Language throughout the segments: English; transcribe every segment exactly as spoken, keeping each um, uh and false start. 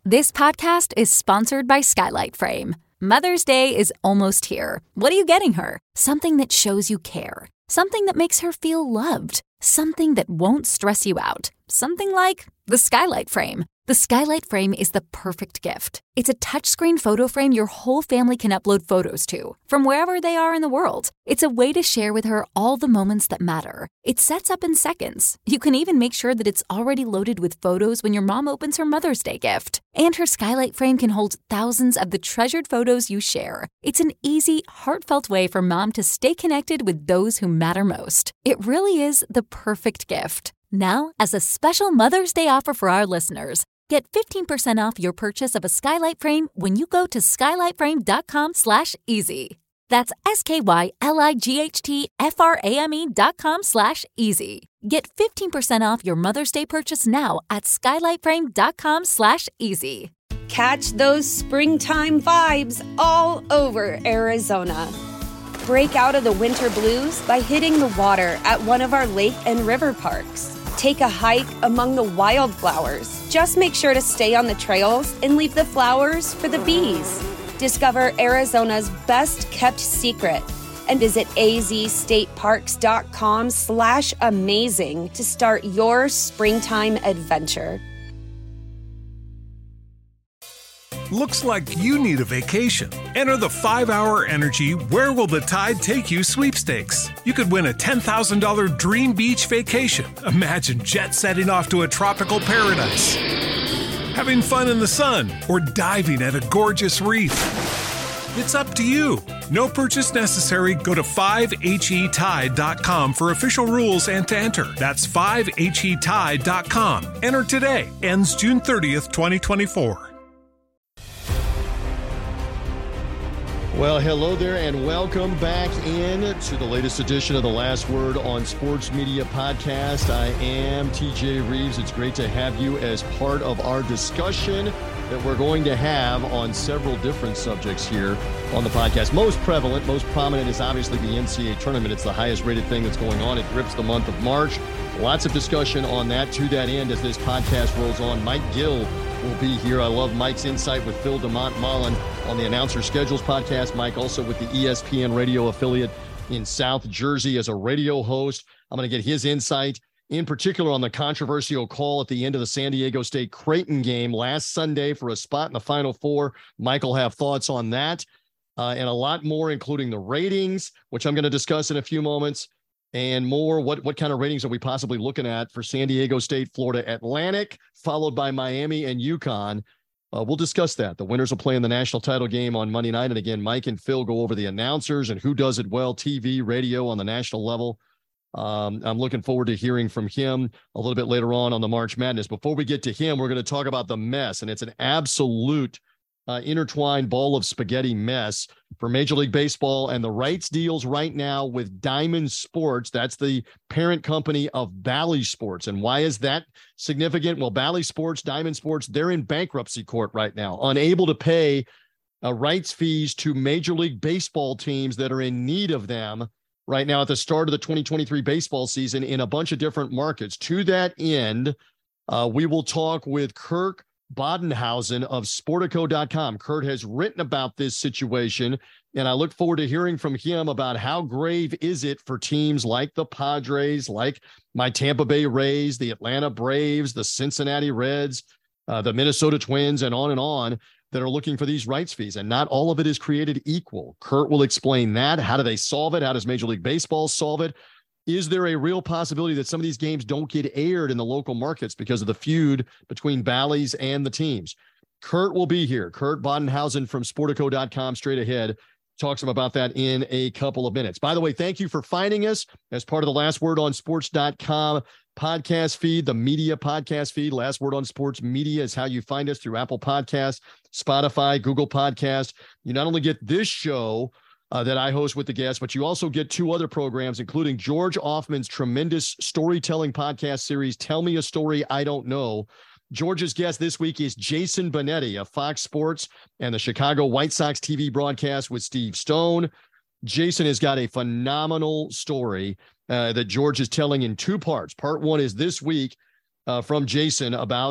This podcast is sponsored by Skylight Frame. Mother's Day is almost here. What are you getting her? Something that shows you care. Something that makes her feel loved. Something that won't stress you out. Something like the Skylight Frame. The Skylight Frame is the perfect gift. It's a touchscreen photo frame your whole family can upload photos to, from wherever they are in the world. It's a way to share with her all the moments that matter. It sets up in seconds. You can even make sure that it's already loaded with photos when your mom opens her Mother's Day gift. And her Skylight Frame can hold thousands of the treasured photos you share. It's an easy, heartfelt way for mom to stay connected with those who matter most. It really is the perfect gift. Now, as a special Mother's Day offer for our listeners, get fifteen percent off your purchase of a Skylight Frame when you go to skylightframe.com slash easy. That's S-K-Y-L-I-G-H-T-F-R-A-M-E dot com slash easy. Get fifteen percent off your Mother's Day purchase now at skylightframe.com slash easy. Catch those springtime vibes all over Arizona. Break out of the winter blues by hitting the water at one of our lake and river parks. Take a hike among the wildflowers. Just make sure to stay on the trails and leave the flowers for the bees. Discover Arizona's best kept secret and visit azstateparks.com slash amazing to start your springtime adventure. Looks like you need a vacation. Enter the five hour Energy Where Will the Tide Take You sweepstakes. You could win a ten thousand dollars dream beach vacation. Imagine jet setting off to a tropical paradise, having fun in the sun, or diving at a gorgeous reef. It's up to you. No purchase necessary. Go to five H E tide dot com for official rules and to enter. That's five H E tide dot com. Enter today. Ends June thirtieth, twenty twenty-four. Well, hello there and welcome back in to the latest edition of the Last Word on Sports Media podcast. I am T J Reeves. It's great to have you as part of our discussion that we're going to have on several different subjects here on the podcast. Most prevalent, most prominent is obviously the N C double A tournament. It's the highest rated thing that's going on. It grips the month of March. Lots of discussion on that to that end as this podcast rolls on. Mike Gill will be here. I love Mike's insight with Phil DeMont Mullen on the Announcer Schedules podcast. Mike also with the E S P N radio affiliate in South Jersey as a radio host. I'm going to get his insight in particular on the controversial call at the end of the San Diego State Creighton game last Sunday for a spot in the Final Four. Mike will have thoughts on that uh, and a lot more, including the ratings, which I'm going to discuss in a few moments, and more. What, what kind of ratings are we possibly looking at for San Diego State, Florida Atlantic, followed by Miami and UConn? Uh, we'll discuss that. The winners will play in the national title game on Monday night. And again, Mike and Phil go over the announcers and who does it well, T V, radio on the national level. Um, I'm looking forward to hearing from him a little bit later on on the March Madness. Before we get to him, we're going to talk about the mess, and it's an absolute uh, intertwined ball of spaghetti mess for Major League Baseball and the rights deals right now with Diamond Sports. That's the parent company of Bally Sports. And why is that significant? Well, Bally Sports, Diamond Sports, they're in bankruptcy court right now, unable to pay uh, rights fees to Major League Baseball teams that are in need of them right now at the start of the twenty twenty-three baseball season in a bunch of different markets. To that end, uh, we will talk with Kirk Bodenhausen of Sportico dot com. Kurt has written about this situation, and I look forward to hearing from him about how grave is it for teams like the Padres, like my Tampa Bay Rays, the Atlanta Braves, the Cincinnati Reds, uh, the Minnesota Twins, and on and on, that are looking for these rights fees. And not all of it is created equal. Kurt will explain that. How do they solve it? How does Major League Baseball solve it? Is there a real possibility that some of these games don't get aired in the local markets because of the feud between Bally's and the teams? Kurt will be here. Kurt Bodenhausen from Sportico dot com straight ahead talks about that in a couple of minutes. By the way, thank you for finding us as part of the Last Word on Sports dot com podcast feed, the media podcast feed. Last Word on Sports Media is how you find us through Apple Podcasts, Spotify, Google Podcasts. You not only get this show Uh, that I host with the guests, but you also get two other programs, including George Offman's tremendous storytelling podcast series, Tell Me a Story I Don't Know. George's guest this week is Jason Benetti of Fox Sports and the Chicago White Sox T V broadcast with Steve Stone. Jason has got a phenomenal story uh, that George is telling in two parts. Part one is this week uh, from Jason about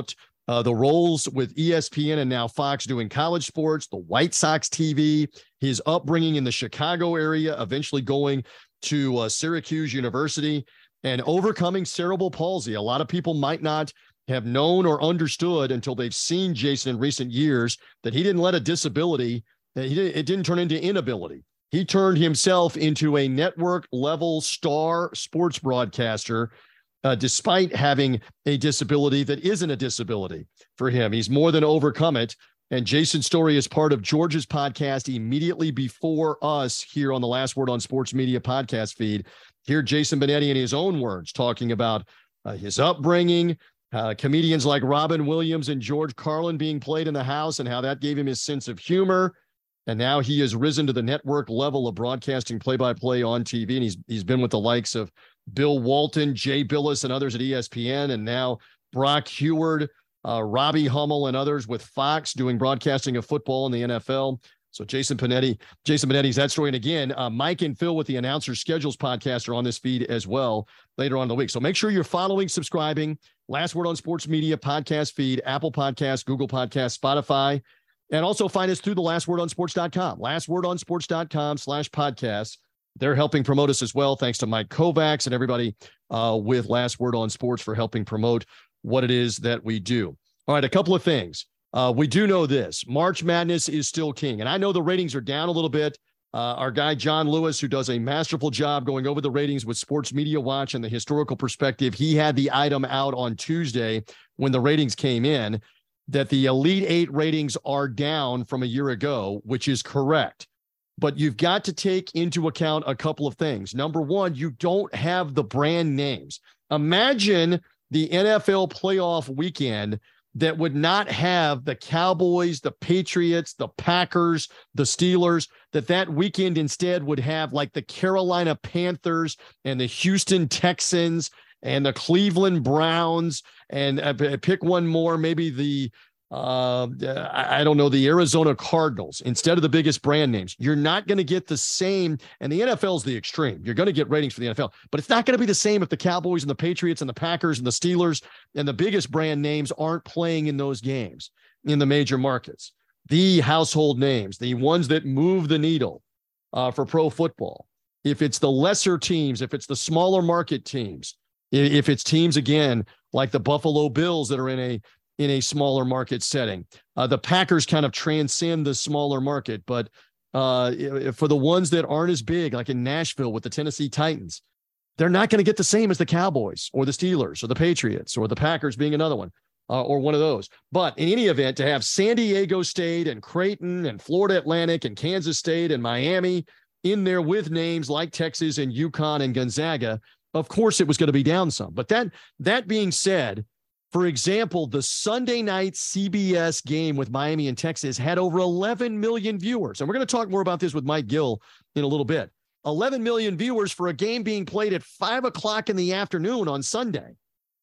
uh, the roles with E S P N and now Fox doing college sports, the White Sox T V, his upbringing in the Chicago area, eventually going to uh, Syracuse University, and overcoming cerebral palsy. A lot of people might not have known or understood until they've seen Jason in recent years that he didn't let a disability, that he didn't, it didn't turn into inability. He turned himself into a network-level star sports broadcaster, uh, despite having a disability that isn't a disability for him. He's more than overcome it. And Jason's story is part of George's podcast immediately before us here on the Last Word on Sports Media podcast feed. Hear Jason Benetti in his own words talking about uh, his upbringing, uh, comedians like Robin Williams and George Carlin being played in the house, and how that gave him his sense of humor. And now he has risen to the network level of broadcasting play-by-play on T V. And he's he's been with the likes of Bill Walton, Jay Billis, and others at E S P N. And now Brock Heward, uh, Robbie Hummel, and others with Fox doing broadcasting of football in the N F L. So Jason Benetti, Jason Benetti's that story. And again, uh, Mike and Phil with the Announcer Schedules podcast are on this feed as well later on in the week. So make sure you're following, subscribing. Last Word on Sports Media podcast feed, Apple Podcasts, Google Podcasts, Spotify. And also find us through the last word on sports dot com, last word on sports dot com slash podcasts. They're helping promote us as well. Thanks to Mike Kovacs and everybody uh, with Last Word on Sports for helping promote what it is that we do. All right, a couple of things. Uh, we do know this. March Madness is still king. And I know the ratings are down a little bit. Uh, our guy, John Lewis, who does a masterful job going over the ratings with Sports Media Watch and the historical perspective, he had the item out on Tuesday when the ratings came in, that the Elite Eight ratings are down from a year ago, which is correct. But you've got to take into account a couple of things. Number one, you don't have the brand names. Imagine the N F L playoff weekend that would not have the Cowboys, the Patriots, the Packers, the Steelers, that that weekend instead would have like the Carolina Panthers and the Houston Texans and the Cleveland Browns, and uh, pick one more, maybe the, uh, I don't know, the Arizona Cardinals, instead of the biggest brand names. You're not going to get the same, and the N F L is the extreme. You're going to get ratings for the N F L, but it's not going to be the same if the Cowboys and the Patriots and the Packers and the Steelers and the biggest brand names aren't playing in those games in the major markets. The household names, the ones that move the needle uh, for pro football. If it's the lesser teams, if it's the smaller market teams, if it's teams, again, like the Buffalo Bills that are in a in a smaller market setting, uh, the Packers kind of transcend the smaller market. But uh, for the ones that aren't as big, like in Nashville with the Tennessee Titans, they're not going to get the same as the Cowboys or the Steelers or the Patriots or the Packers being another one uh, or one of those. But in any event, to have San Diego State and Creighton and Florida Atlantic and Kansas State and Miami in there with names like Texas and UConn and Gonzaga, of course, it was going to be down some. But that that being said, for example, the Sunday night C B S game with Miami and Texas had over eleven million viewers. And we're going to talk more about this with Mike Gill in a little bit. eleven million viewers for a game being played at five o'clock in the afternoon on Sunday.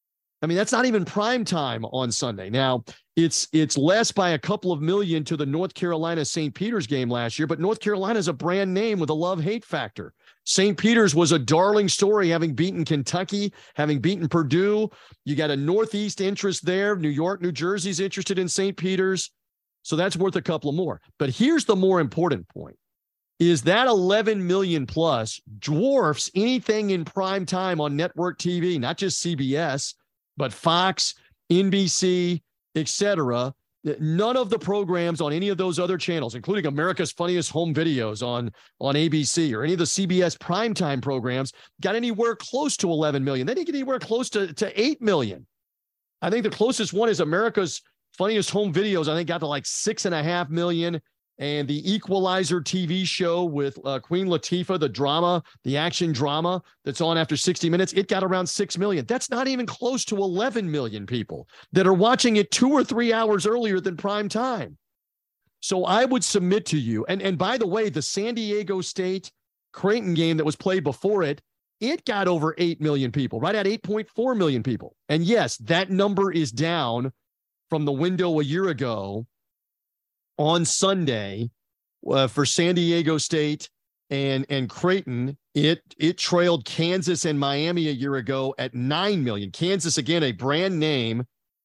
I mean, that's not even prime time on Sunday. Now, it's it's less by a couple of million to the North Carolina Saint Peter's game last year, but North Carolina is a brand name with a love-hate factor. Saint Peter's was a darling story, having beaten Kentucky, having beaten Purdue. You got a Northeast interest there. New York, New Jersey's interested in Saint Peter's. So that's worth a couple of more. But here's the more important point, is that eleven million plus dwarfs anything in prime time on network T V, not just C B S, but Fox, N B C, et cetera. None of the programs on any of those other channels, including America's Funniest Home Videos on, on A B C or any of the C B S primetime programs, got anywhere close to eleven million. They didn't get anywhere close to, to eight million. I think the closest one is America's Funniest Home Videos. I think got to like six and a half million. And the Equalizer T V show with uh, Queen Latifah, the drama, the action drama that's on after sixty minutes, it got around six million. That's not even close to eleven million people that are watching it two or three hours earlier than prime time. So I would submit to you, and, and by the way, the San Diego State Creighton game that was played before it, it got over eight million people, right at eight point four million people. And yes, that number is down from the window a year ago on Sunday uh, for San Diego State and, and Creighton. It, it trailed Kansas and Miami a year ago at nine million. Kansas, again, a brand name,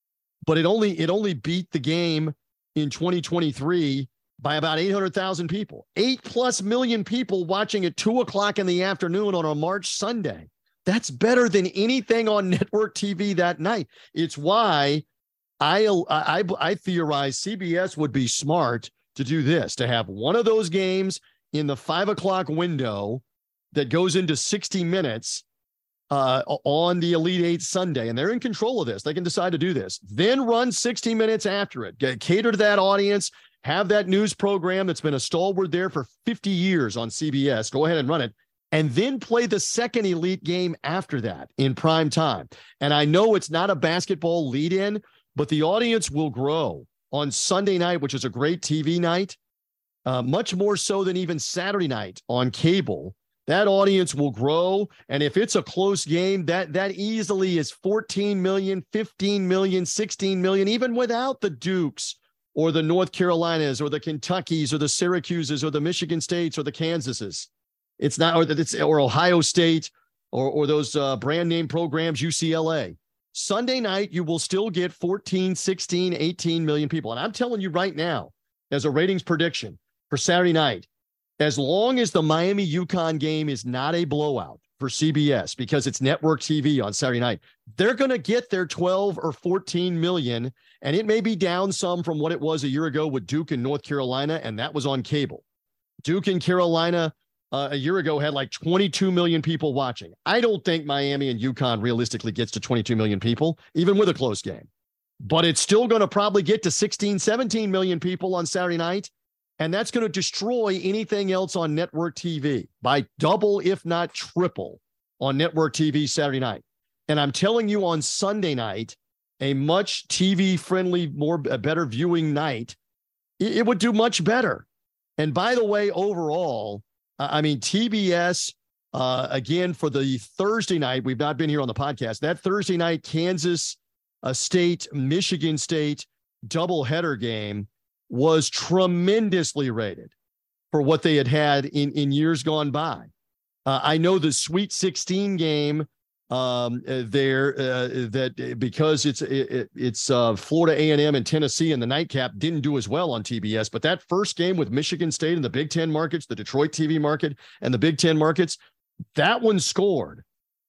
but it only it only beat the game in twenty twenty-three by about eight hundred thousand people. Eight plus million people watching at two o'clock in the afternoon on a March Sunday. That's better than anything on network T V that night. It's why I, I, I theorize C B S would be smart to do this, to have one of those games in the five o'clock window that goes into sixty minutes uh, on the Elite Eight Sunday. And they're in control of this. They can decide to do this. Then run sixty minutes after it. Get, cater to that audience. Have that news program that's been a stalwart there for fifty years on C B S. Go ahead and run it. And then play the second elite game after that in prime time. And I know it's not a basketball lead-in, but the audience will grow on Sunday night, which is a great T V night, uh, much more so than even Saturday night on cable. That audience will grow. And if it's a close game, that, that easily is fourteen million, fifteen million, sixteen million, even without the Dukes or the North Carolinas or the Kentuckys or the Syracuses or the Michigan States or the Kansases. It's not, or it's or Ohio State or or those uh, brand name programs, U C L A. Sunday night, you will still get fourteen, sixteen, eighteen million people. And I'm telling you right now, as a ratings prediction for Saturday night, as long as the Miami UConn game is not a blowout for C B S because it's network T V on Saturday night, they're going to get their twelve or fourteen million. And it may be down some from what it was a year ago with Duke and North Carolina, and that was on cable. Duke and Carolina Uh, a year ago had like twenty-two million people watching. I don't think Miami and UConn realistically gets to twenty-two million people, even with a close game. But it's still going to probably get to sixteen, seventeen million people on Saturday night. And that's going to destroy anything else on network T V by double, if not triple, on network T V Saturday night. And I'm telling you, on Sunday night, a much T V-friendly, more a better viewing night, it, it would do much better. And by the way, overall, I mean, T B S, uh, again, for the Thursday night, we've not been here on the podcast, that Thursday night Kansas uh, State, Michigan State doubleheader game was tremendously rated for what they had had in, in years gone by. Uh, I know the Sweet sixteen game um, uh, there, uh, that because it's it, it's uh, Florida A and M and Tennessee in the nightcap didn't do as well on T B S. But that first game with Michigan State in the Big Ten markets, the Detroit T V market and the Big Ten markets, that one scored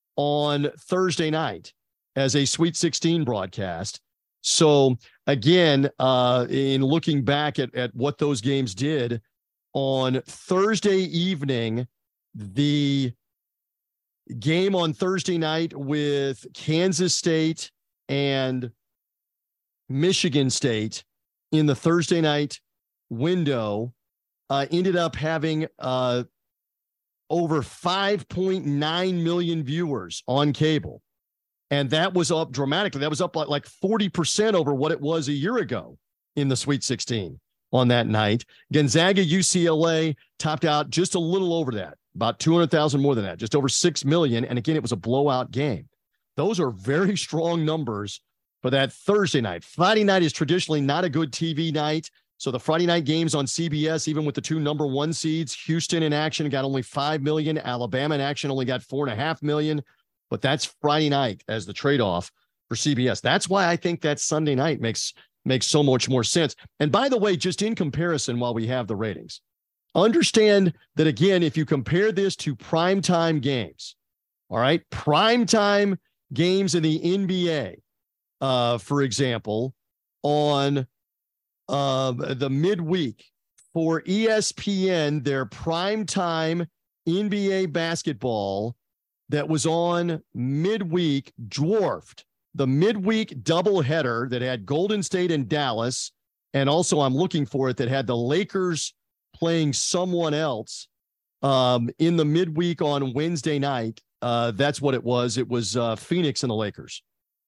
on Thursday night as a Sweet sixteen broadcast. So again, uh, in looking back at, at what those games did on Thursday evening, the game on Thursday night with Kansas State and Michigan State in the Thursday night window uh, ended up having uh, over five point nine million viewers on cable. And that was up dramatically. That was up like, like forty percent over what it was a year ago in the Sweet sixteen on that night. Gonzaga, U C L A topped out just a little over that, about two hundred thousand more than that, just over six million. And again, it was a blowout game. Those are very strong numbers for that Thursday night. Friday night is traditionally not a good T V night. So the Friday night games on C B S, even with the two number one seeds, Houston in action got only five million. Alabama in action only got four and a half million. But that's Friday night as the trade-off for C B S. That's why I think that Sunday night makes, makes so much more sense. And by the way, just in comparison, while we have the ratings, understand that, again, if you compare this to primetime games, all right, primetime games in the N B A, uh, for example, on uh, the midweek for E S P N, their primetime N B A basketball that was on midweek dwarfed the midweek doubleheader that had Golden State and Dallas. And also I'm looking for it that had the Lakers playing someone else um, in the midweek on Wednesday night. Uh, that's what it was. It was uh, Phoenix and the Lakers.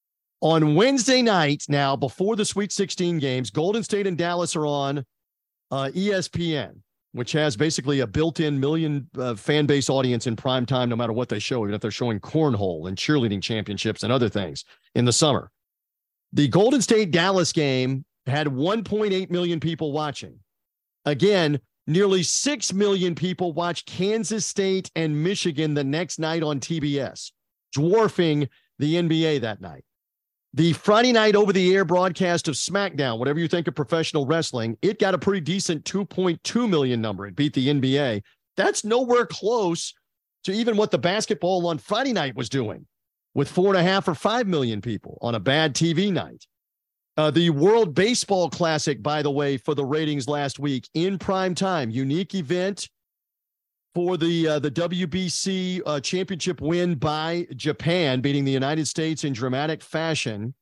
On Wednesday night, now before the Sweet sixteen games, Golden State and Dallas are on uh, E S P N, which has basically a built-in million uh, fan base audience in prime time, no matter what they show, even if they're showing cornhole and cheerleading championships and other things in the summer. The Golden State-Dallas game had one point eight million people watching. Again, nearly six million people watched Kansas State and Michigan the next night on T B S, dwarfing the N B A that night. The Friday night over-the-air broadcast of SmackDown, whatever you think of professional wrestling, it got a pretty decent two point two million number. It beat the N B A. That's nowhere close to even what the basketball on Friday night was doing with four and a half or five million people on a bad T V night. Uh, the World Baseball Classic, by the way, for the ratings last week in prime time, unique event for the uh, the W B C uh, championship win by Japan, beating the United States in dramatic fashion.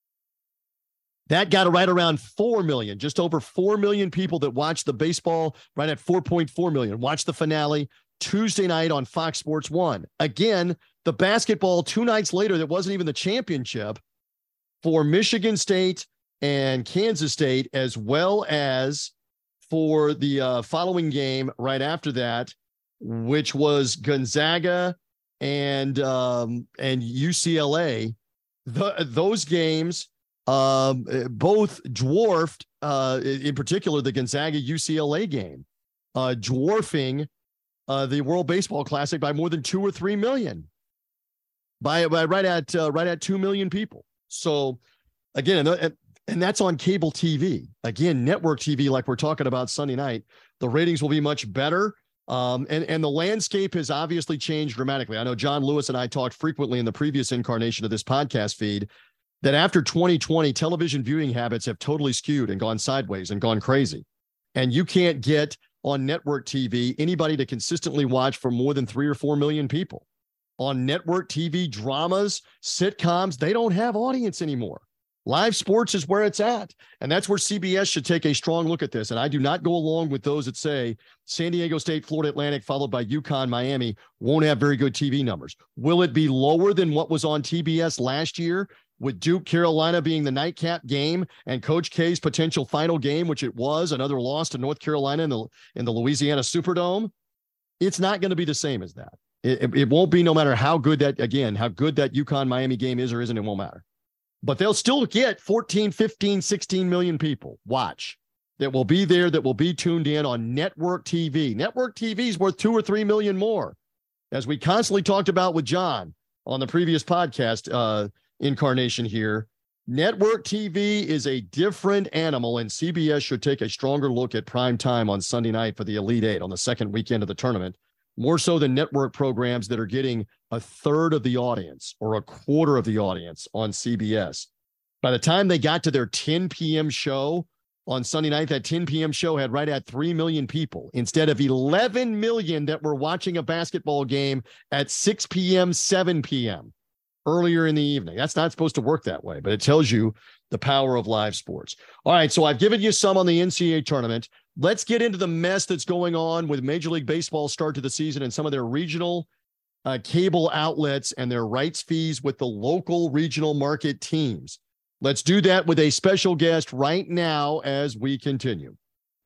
That got right around four million, just over four million people that watched the baseball, right at four point four million. Watched the finale Tuesday night on Fox Sports one. Again, the basketball two nights later, that wasn't even the championship for Michigan State and Kansas State, as well as for the uh, following game right after that, which was Gonzaga and um, and U C L A. The, those games um, both dwarfed, uh, in particular, the Gonzaga U C L A game, uh, dwarfing uh, the World Baseball Classic by more than two or three million, by, by right at uh, right at two million people. So again, and, and that's on cable T V. Again, network T V, like we're talking about Sunday night, the ratings will be much better. Um, and, and the landscape has obviously changed dramatically. I know John Lewis and I talked frequently in the previous incarnation of this podcast feed that after twenty twenty, television viewing habits have totally skewed and gone sideways and gone crazy. And you can't get on network T V anybody to consistently watch for more than three or four million people. On network T V, dramas, sitcoms, they don't have audience anymore. Live sports is where it's at. And that's where C B S should take a strong look at this. And I do not go along with those that say San Diego State, Florida Atlantic, followed by UConn, Miami, won't have very good T V numbers. Will it be lower than what was on T B S last year, with Duke, Carolina being the nightcap game and Coach K's potential final game, which it was, another loss to North Carolina in the, in the Louisiana Superdome? It's not going to be the same as that. It, it won't be, no matter how good that, again, how good that UConn-Miami game is or isn't, it won't matter. But they'll still get fourteen, fifteen, sixteen million people watch that will be there, that will be tuned in on network T V. Network T V is worth two or three million more. As we constantly talked about with John on the previous podcast uh, incarnation here, network T V is a different animal, and C B S should take a stronger look at prime time on Sunday night for the Elite Eight on the second weekend of the tournament, more so than network programs that are getting a third of the audience or a quarter of the audience on C B S. By the time they got to their ten p.m. show on Sunday night, that ten p.m. show had right at three million people instead of eleven million that were watching a basketball game at six p.m., seven p.m. earlier in the evening. That's not supposed to work that way, but it tells you the power of live sports. All right, so I've given you some on the N C double A tournament. Let's get into the mess that's going on with Major League Baseball's start to the season and some of their regional uh, cable outlets and their rights fees with the local regional market teams. Let's do that with a special guest right now as we continue.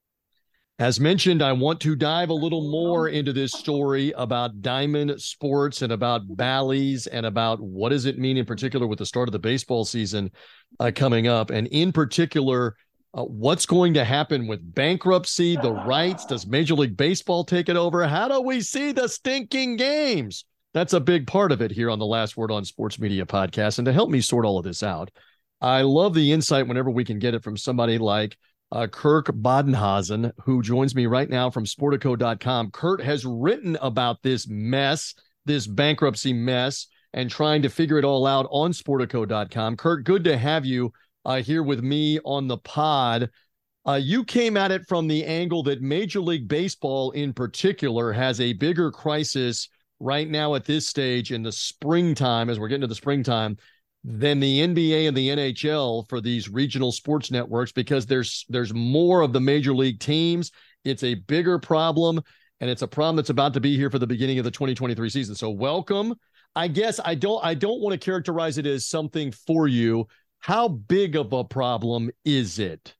As mentioned, I want to dive a little more into this story about Diamond Sports and about Bally's and about what does it mean in particular with the start of the baseball season uh, coming up, and in particular, Uh, what's going to happen with bankruptcy, the rights? Does Major League Baseball take it over? How do we see the stinking games? That's a big part of it here on the Last Word on Sports Media podcast. And to help me sort all of this out, I love the insight whenever we can get it from somebody like uh, Kirk Bodenhausen, who joins me right now from Sportico dot com. Kurt has written about this mess, this bankruptcy mess, and trying to figure it all out on Sportico dot com. Kurt, good to have you Uh, here with me on the pod. Uh, you came at it from the angle that Major League Baseball in particular has a bigger crisis right now at this stage in the springtime, as we're getting to the springtime, than the N B A and the N H L for these regional sports networks, because there's there's more of the major league teams. It's a bigger problem, and it's a problem that's about to be here for the beginning of the twenty twenty-three season. So welcome. I guess I don't I don't want to characterize it as something for you. How big of a problem is it?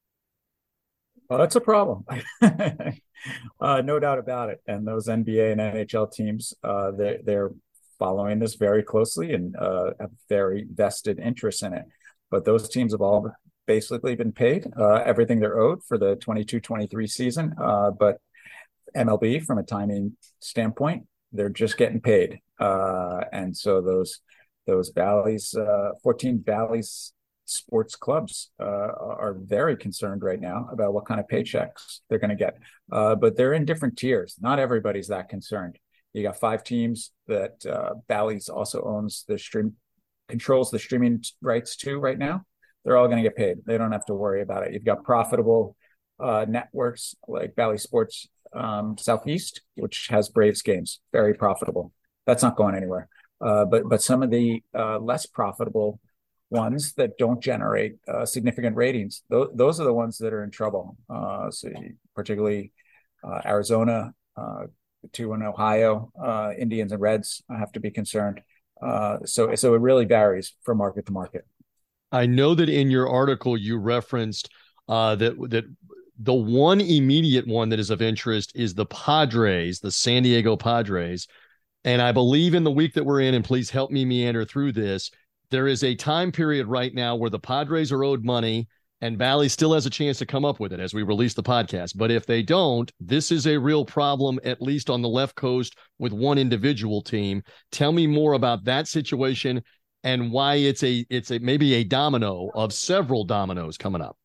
Well, it's a problem. uh, no doubt about it. And those N B A and N H L teams, uh, they're, they're following this very closely and uh, have very vested interest in it. But those teams have all basically been paid uh, everything they're owed for the twenty-two twenty-three season. Uh, but M L B, from a timing standpoint, they're just getting paid. Uh, and so those those Bally's, uh, fourteen Bally's sports clubs uh, are very concerned right now about what kind of paychecks they're going to get. Uh, but they're in different tiers. Not everybody's that concerned. You got five teams that uh, Bally's also owns the stream, controls the streaming rights to right now. They're all going to get paid. They don't have to worry about it. You've got profitable uh, networks like Bally Sports um, Southeast, which has Braves games, very profitable. That's not going anywhere. Uh, but but some of the uh, less profitable ones that don't generate uh, significant ratings, th- those are the ones that are in trouble. Uh, so particularly uh, Arizona, uh, two in Ohio, uh, Indians and Reds have to be concerned. Uh, so so it really varies from market to market. I know that in your article you referenced uh, that that the one immediate one that is of interest is the Padres, the San Diego Padres. And I believe in the week that we're in, and please help me meander through this, there is a time period right now where the Padres are owed money and Bally still has a chance to come up with it as we release the podcast. But if they don't, this is a real problem, at least on the left coast with one individual team. Tell me more about that situation and why it's a it's a maybe a domino of several dominoes coming up.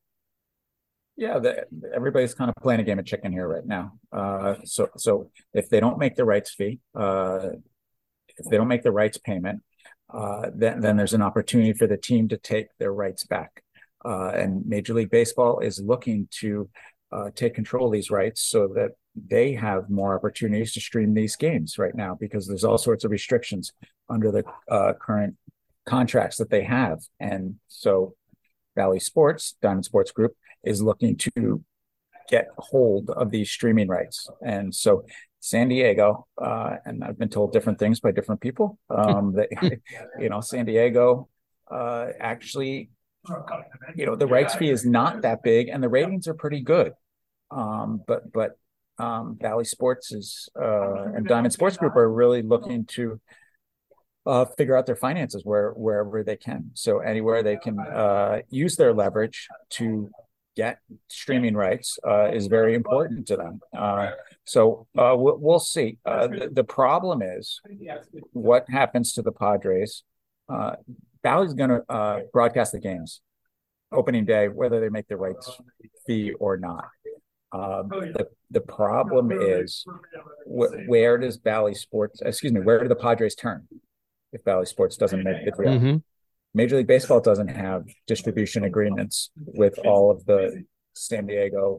Yeah, the, everybody's kind of playing a game of chicken here right now. Uh, so, so if they don't make the rights fee, uh, if they don't make the rights payment, uh, then then there's an opportunity for the team to take their rights back. Uh, and Major League Baseball is looking to uh, take control of these rights so that they have more opportunities to stream these games right now, because there's all sorts of restrictions under the uh, current contracts that they have. And so Bally Sports, Diamond Sports Group, is looking to get hold of these streaming rights. And so San Diego, uh, and I've been told different things by different people, um, that, you know, San Diego uh, actually, you know, the rights fee is not that big and the ratings are pretty good. Um, but, but um, Bally Sports is, uh, and Diamond Sports Group are really looking to Uh, figure out their finances where wherever they can. So anywhere they can uh, use their leverage to get streaming rights uh, is very important to them. Uh, so uh, we'll, we'll see. Uh, the, the problem is what happens to the Padres. Uh, Bally's going to uh, broadcast the games opening day, whether they make the rights fee or not. Um, the, the problem is wh- where does Bally Sports, excuse me, where do the Padres turn if Bally Sports doesn't make the deal? Mm-hmm. Major League Baseball doesn't have distribution agreements with all of the San Diego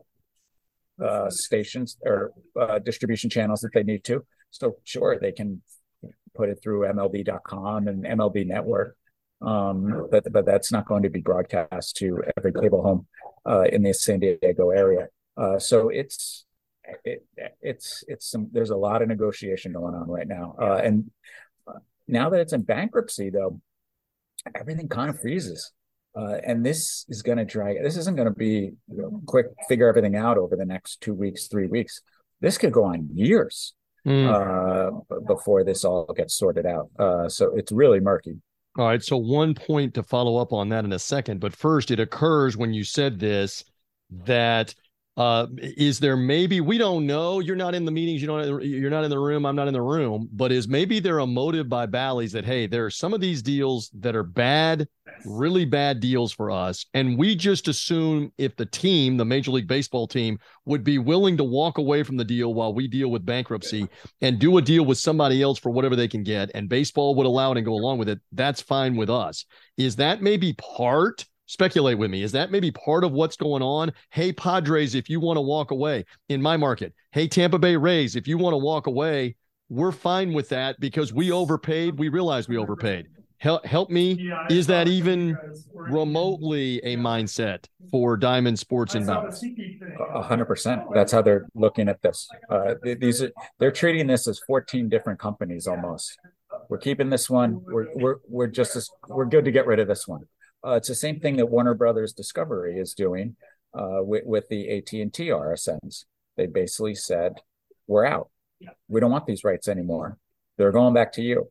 uh, stations or uh, distribution channels that they need to. So sure, they can put it through M L B dot com and M L B Network, um, but but that's not going to be broadcast to every cable home uh, in the San Diego area. Uh, so it's it, it's it's some, there's a lot of negotiation going on right now, uh, and now that it's in bankruptcy, though, everything kind of freezes. Uh, and this is going to drag. This isn't going to be, you know, quick, figure everything out over the next two weeks, three weeks. This could go on years mm. uh, before this all gets sorted out. Uh, so it's really murky. All right. So one point to follow up on that in a second. But first, it occurs when you said this that Uh, is there maybe, we don't know, you're not in the meetings, you don't, you're not in the room, I'm not in the room, but is maybe there a motive by Bally's that, hey, there are some of these deals that are bad, really bad deals for us, and we just assume if the team, the Major League Baseball team, would be willing to walk away from the deal while we deal with bankruptcy and do a deal with somebody else for whatever they can get, and baseball would allow it and go along with it, that's fine with us. Is that maybe part Speculate with me. Is that maybe part of what's going on? Hey, Padres, if you want to walk away in my market. Hey, Tampa Bay Rays, if you want to walk away, we're fine with that because we overpaid. We realize we overpaid. Help, help me. Is that even remotely a mindset for Diamond Sports Inbound? A hundred percent. That's how they're looking at this. Uh, these are, they're treating this as fourteen different companies almost. We're keeping this one. We're we're we're just as, we're good to get rid of this one. Uh, it's the same thing that Warner Brothers Discovery is doing uh, with, with the A T and T R S Ns. They basically said, we're out. We don't want these rights anymore. They're going back to you.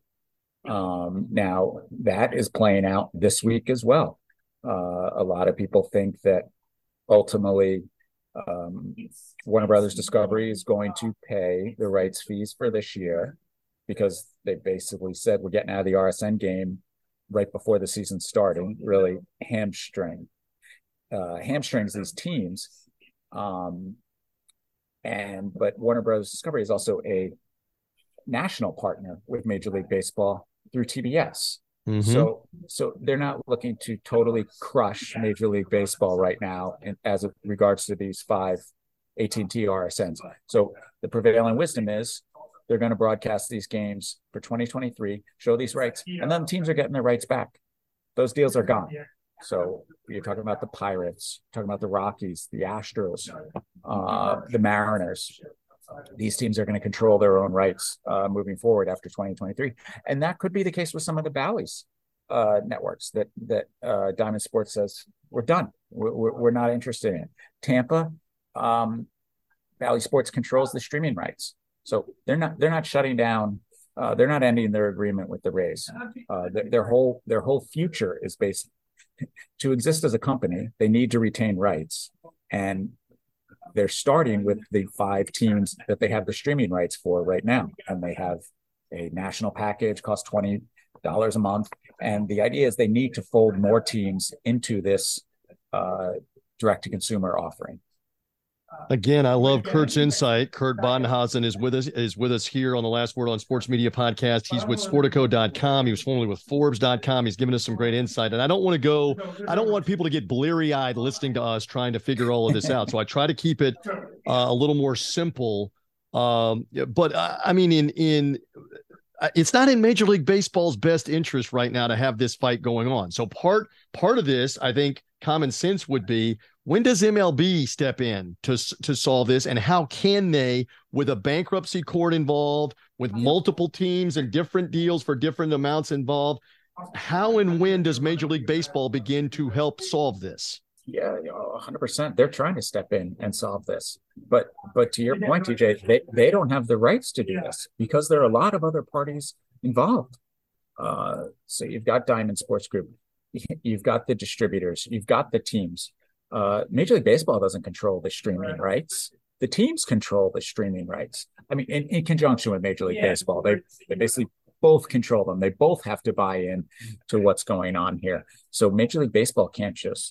Um, now, that is playing out this week as well. Uh, a lot of people think that ultimately um, Warner Brothers Discovery is going to pay the rights fees for this year because they basically said, we're getting out of the R S N game. right before the season starting really hamstring uh, hamstrings these teams. Um, and but Warner Bros. Discovery is also a national partner with Major League Baseball through T B S. Mm-hmm. So, so they're not looking to totally crush Major League Baseball right now, in, as it regards to these five A T and T R S Ns. So the prevailing wisdom is they're going to broadcast these games for twenty twenty-three, show these rights, and then teams are getting their rights back. Those deals are gone. So you're talking about the Pirates, talking about the Rockies, the Astros, uh, the Mariners. These teams are going to control their own rights uh, moving forward after twenty twenty-three. And that could be the case with some of the Bally's uh, networks that that uh, Diamond Sports says, we're done. We're, we're not interested in it. Tampa, um, Bally Sports controls the streaming rights. So they're not they're not shutting down. Uh, they're not ending their agreement with the Rays. Uh, their, their whole their whole future is based to exist as a company. They need to retain rights, and they're starting with the five teams that they have the streaming rights for right now. And they have a national package, costs twenty dollars a month. And the idea is they need to fold more teams into this uh, direct-to-consumer offering. Again, I love Kurt's insight. Kurt Badenhausen is with us is with us here on the Last Word on Sports Media podcast. He's with Sportico dot com. He was formerly with Forbes dot com. He's given us some great insight. And I don't want to go, I don't want people to get bleary-eyed listening to us trying to figure all of this out. So I try to keep it uh, a little more simple. Um, but uh, I mean, in in it's not in Major League Baseball's best interest right now to have this fight going on. So part part of this, I think, common sense would be, when does M L B step in to, to solve this? And how can they, with a bankruptcy court involved, with multiple teams and different deals for different amounts involved, how and when does Major League Baseball begin to help solve this? Yeah, one hundred percent. They're trying to step in and solve this. But but to your point, T J, they, they don't have the rights to do this because there are a lot of other parties involved. Uh, so you've got Diamond Sports Group. You've got the distributors. You've got the teams. Uh, Major League Baseball doesn't control the streaming rights. The teams control the streaming rights. I mean, in, in conjunction with Major League yeah. Baseball, they they basically both control them. They both have to buy in to what's going on here. So Major League Baseball can't just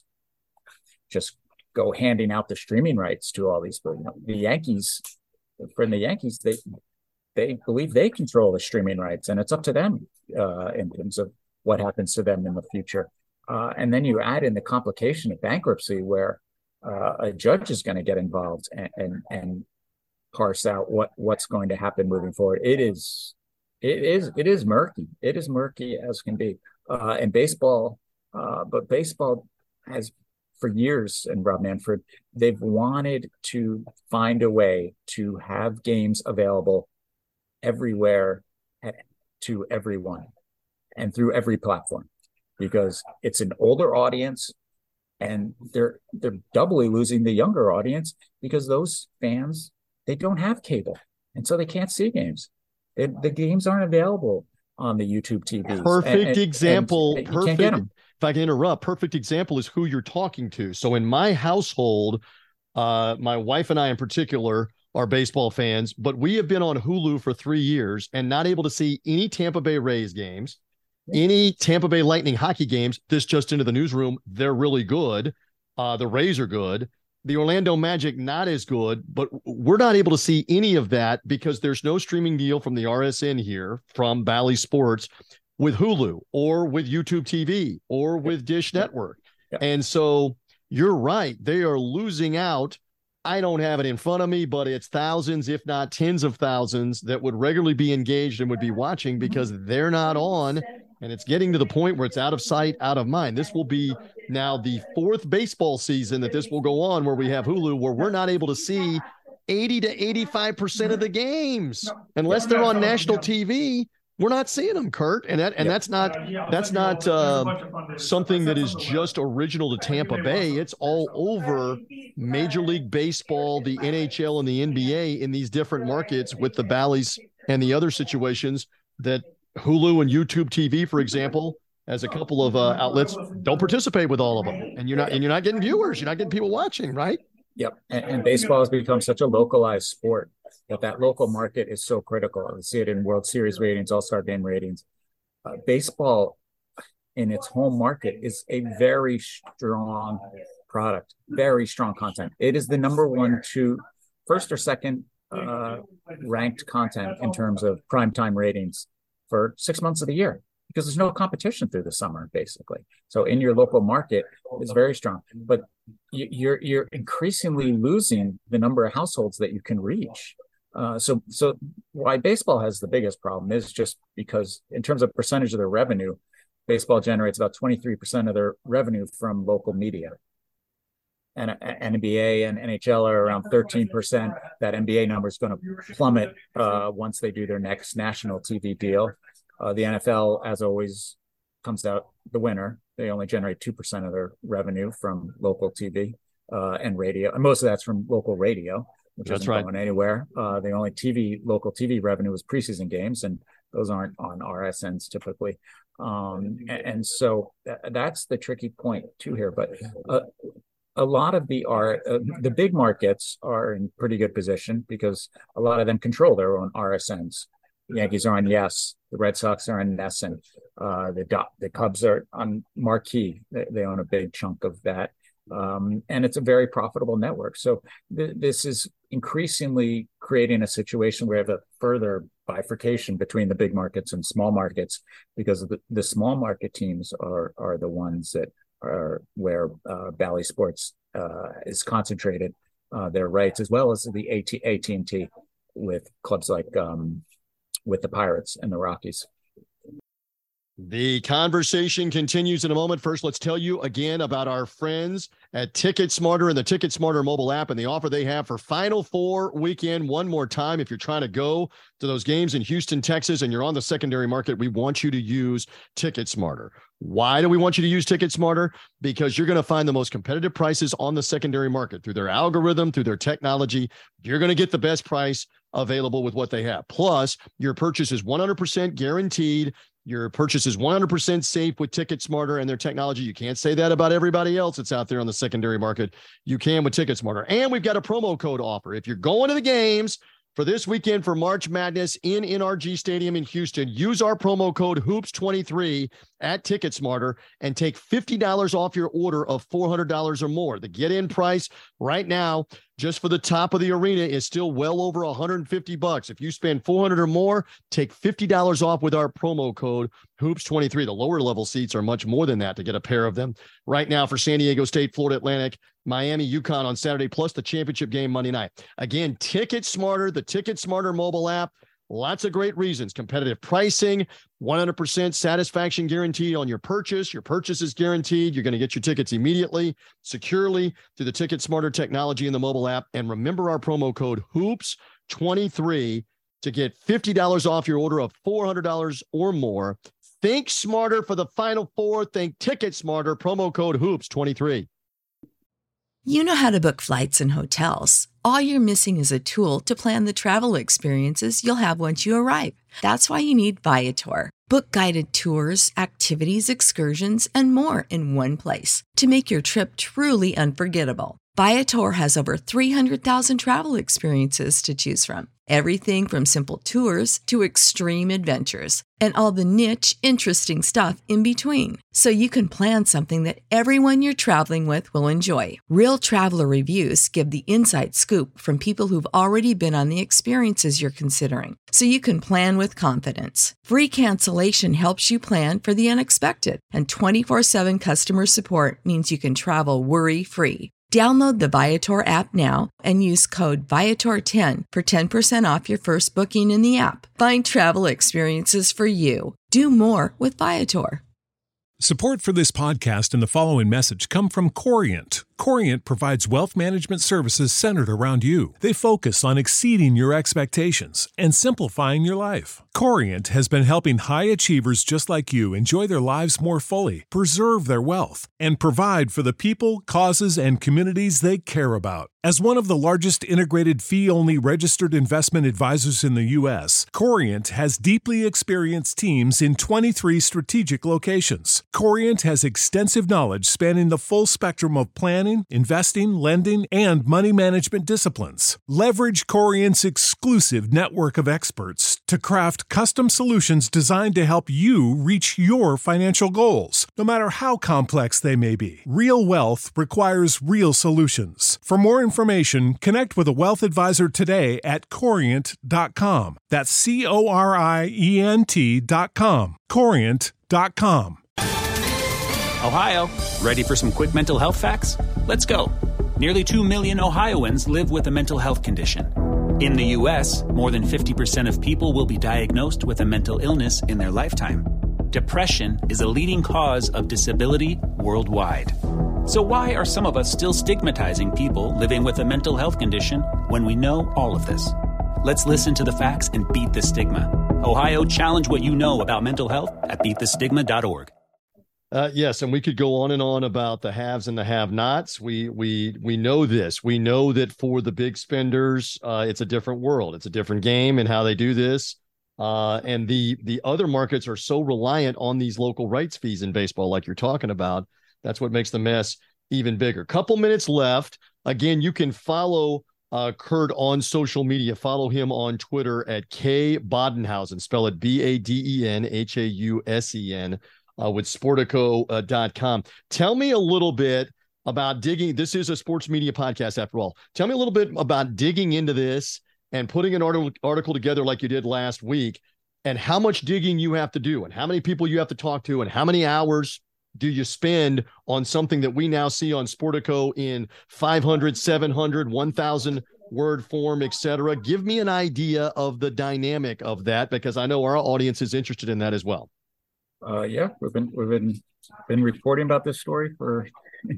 just go handing out the streaming rights to all these. You know, the Yankees, for the Yankees, they they believe they control the streaming rights, and it's up to them uh, in terms of what happens to them in the future. Uh, and then you add in the complication of bankruptcy, where uh, a judge is going to get involved and, and and parse out what what's going to happen moving forward. It is, it is, it is murky. It is murky as can be. Uh, and baseball, uh, but baseball has for years, and Rob Manfred, they've wanted to find a way to have games available everywhere to everyone and through every platform, because it's an older audience, and they're they're doubly losing the younger audience because those fans, they don't have cable, and so they can't see games. They, the games aren't available on the YouTube T Vs. Perfect and, and, example. And perfect. If I can interrupt, perfect example is who you're talking to. So in my household, uh, my wife and I in particular are baseball fans, but we have been on Hulu for three years and not able to see any Tampa Bay Rays games, any Tampa Bay Lightning hockey games. This just into the newsroom. They're really good. Uh, the Rays are good. The Orlando Magic, not as good, but we're not able to see any of that because there's no streaming deal from the R S N here, from Bally Sports, with Hulu or with YouTube T V or with Dish Network. Yeah. And so you're right. They are losing out. I don't have it in front of me, but it's thousands, if not tens of thousands, that would regularly be engaged and would be watching because they're not on. And it's getting to the point where it's out of sight, out of mind. This will be now the fourth baseball season that this will go on, where we have Hulu, where we're not able to see eighty to eighty-five percent of the games unless they're on national T V. We're not seeing them, Kurt, and that and that's not that's not uh, something that is just original to Tampa Bay. It's all over Major League Baseball, the N H L, and the N B A in these different markets with the Bally's and the other situations that Hulu and YouTube T V, for example, as a couple of uh, outlets, don't participate with all of them, and you're not and you're not getting viewers, you're not getting people watching, right? Yep, and, and baseball has become such a localized sport that that local market is so critical. We see it in World Series ratings, All-Star Game ratings. Uh, baseball, in its home market is a very strong product, very strong content. It is the number one to first or second uh, ranked content in terms of primetime ratings for six months of the year, because there's no competition through the summer, basically. So in your local market, it's very strong. But you're you're increasingly losing the number of households that you can reach. Uh, so so why baseball has the biggest problem is just because in terms of percentage of their revenue, baseball generates about twenty-three percent of their revenue from local media. And N B A and N H L are around thirteen percent. That N B A number is going to plummet uh, once they do their next national T V deal. Uh, the N F L, as always, comes out the winner. They only generate two percent of their revenue from local T V uh, and radio. And most of that's from local radio, which that's isn't right. going anywhere. Uh, the only T V, local T V revenue is preseason games, and those aren't on R S Ns typically. Um, and, and so th- that's the tricky point too here. But uh, a lot of the are uh, the big markets are in pretty good position because a lot of them control their own R S Ns. The Yankees are on Yes. The Red Sox are on Nesson. Uh, the the Cubs are on Marquee. They, they own a big chunk of that. Um, and it's a very profitable network. So th- this is increasingly creating a situation where we have a further bifurcation between the big markets and small markets, because the, the small market teams are are the ones that are where uh, Bally Sports uh, is concentrated uh, their rights, as well as the A T and T with clubs like um, with the Pirates and the Rockies. The conversation continues in a moment. First, let's tell you again about our friends at Ticket Smarter and the Ticket Smarter mobile app and the offer they have for Final Four weekend. One more time, if you're trying to go to those games in Houston, Texas, and you're on the secondary market, we want you to use Ticket Smarter. Why do we want you to use Ticket Smarter? Because you're going to find the most competitive prices on the secondary market through their algorithm, through their technology. You're going to get the best price available with what they have. Plus, your purchase is one hundred percent guaranteed. Your purchase is one hundred percent safe with Ticket Smarter and their technology. You can't say that about everybody else that's out there on the secondary market. You can with Ticket Smarter. And we've got a promo code offer. If you're going to the games for this weekend for March Madness in N R G Stadium in Houston, use our promo code hoops twenty-three at Ticket Smarter and take fifty dollars off your order of four hundred dollars or more. The get-in price right now, just for the top of the arena, is still well over one hundred fifty bucks. If you spend four hundred dollars or more, take fifty dollars off with our promo code hoops twenty-three. The lower level seats are much more than that to get a pair of them. Right now for San Diego State, Florida Atlantic, Miami, UConn on Saturday, plus the championship game Monday night. Again, Ticket Smarter, the Ticket Smarter mobile app. Lots of great reasons. Competitive pricing, one hundred percent satisfaction guaranteed on your purchase. Your purchase is guaranteed. You're going to get your tickets immediately, securely through the Ticket Smarter technology in the mobile app. And remember our promo code hoops twenty-three to get fifty dollars off your order of four hundred dollars or more. Think smarter for the Final Four. Think Ticket Smarter. Promo code hoops twenty-three. You know how to book flights and hotels. All you're missing is a tool to plan the travel experiences you'll have once you arrive. That's why you need Viator. Book guided tours, activities, excursions, and more in one place to make your trip truly unforgettable. Viator has over three hundred thousand travel experiences to choose from. Everything from simple tours to extreme adventures and all the niche, interesting stuff in between. So you can plan something that everyone you're traveling with will enjoy. Real traveler reviews give the inside scoop from people who've already been on the experiences you're considering. So you can plan with confidence. Free cancellation helps you plan for the unexpected. And twenty-four seven customer support means you can travel worry-free. Download the Viator app now and use code Viator ten for ten percent off your first booking in the app. Find travel experiences for you. Do more with Viator. Support for this podcast and the following message come from Corient. Corient provides wealth management services centered around you. They focus on exceeding your expectations and simplifying your life. Corient has been helping high achievers just like you enjoy their lives more fully, preserve their wealth, and provide for the people, causes, and communities they care about. As one of the largest integrated fee-only registered investment advisors in the U S, Corient has deeply experienced teams in twenty-three strategic locations. Corient has extensive knowledge spanning the full spectrum of plan planning, investing, lending, and money management disciplines. Leverage Corient's exclusive network of experts to craft custom solutions designed to help you reach your financial goals, no matter how complex they may be. Real wealth requires real solutions. For more information, connect with a wealth advisor today at corient dot com. That's C O R I E N T dot com. corient dot com. Ohio, ready for some quick mental health facts? Let's go. Nearly two million Ohioans live with a mental health condition. In the U S, more than fifty percent of people will be diagnosed with a mental illness in their lifetime. Depression is a leading cause of disability worldwide. So why are some of us still stigmatizing people living with a mental health condition when we know all of this? Let's listen to the facts and beat the stigma. Ohio, challenge what you know about mental health at beat the stigma dot org. Uh, yes, and we could go on and on about the haves and the have-nots. We we we know this. We know that for the big spenders, uh, it's a different world. It's a different game and how they do this. Uh, and the the other markets are so reliant on these local rights fees in baseball, like you're talking about. That's what makes the mess even bigger. Couple minutes left. Again, you can follow uh, Kurt on social media. Follow him on Twitter at K Badenhausen. Spell it B A D E N H A U S E N. Uh, with sportico dot com. Tell me a little bit about digging. This is a sports media podcast after all. Tell me a little bit about digging into this and putting an article, article together like you did last week, and how much digging you have to do and how many people you have to talk to and how many hours do you spend on something that we now see on Sportico in five hundred, seven hundred, one thousand word form, et cetera. Give me an idea of the dynamic of that, because I know our audience is interested in that as well. Uh, yeah, we've been we've been been reporting about this story for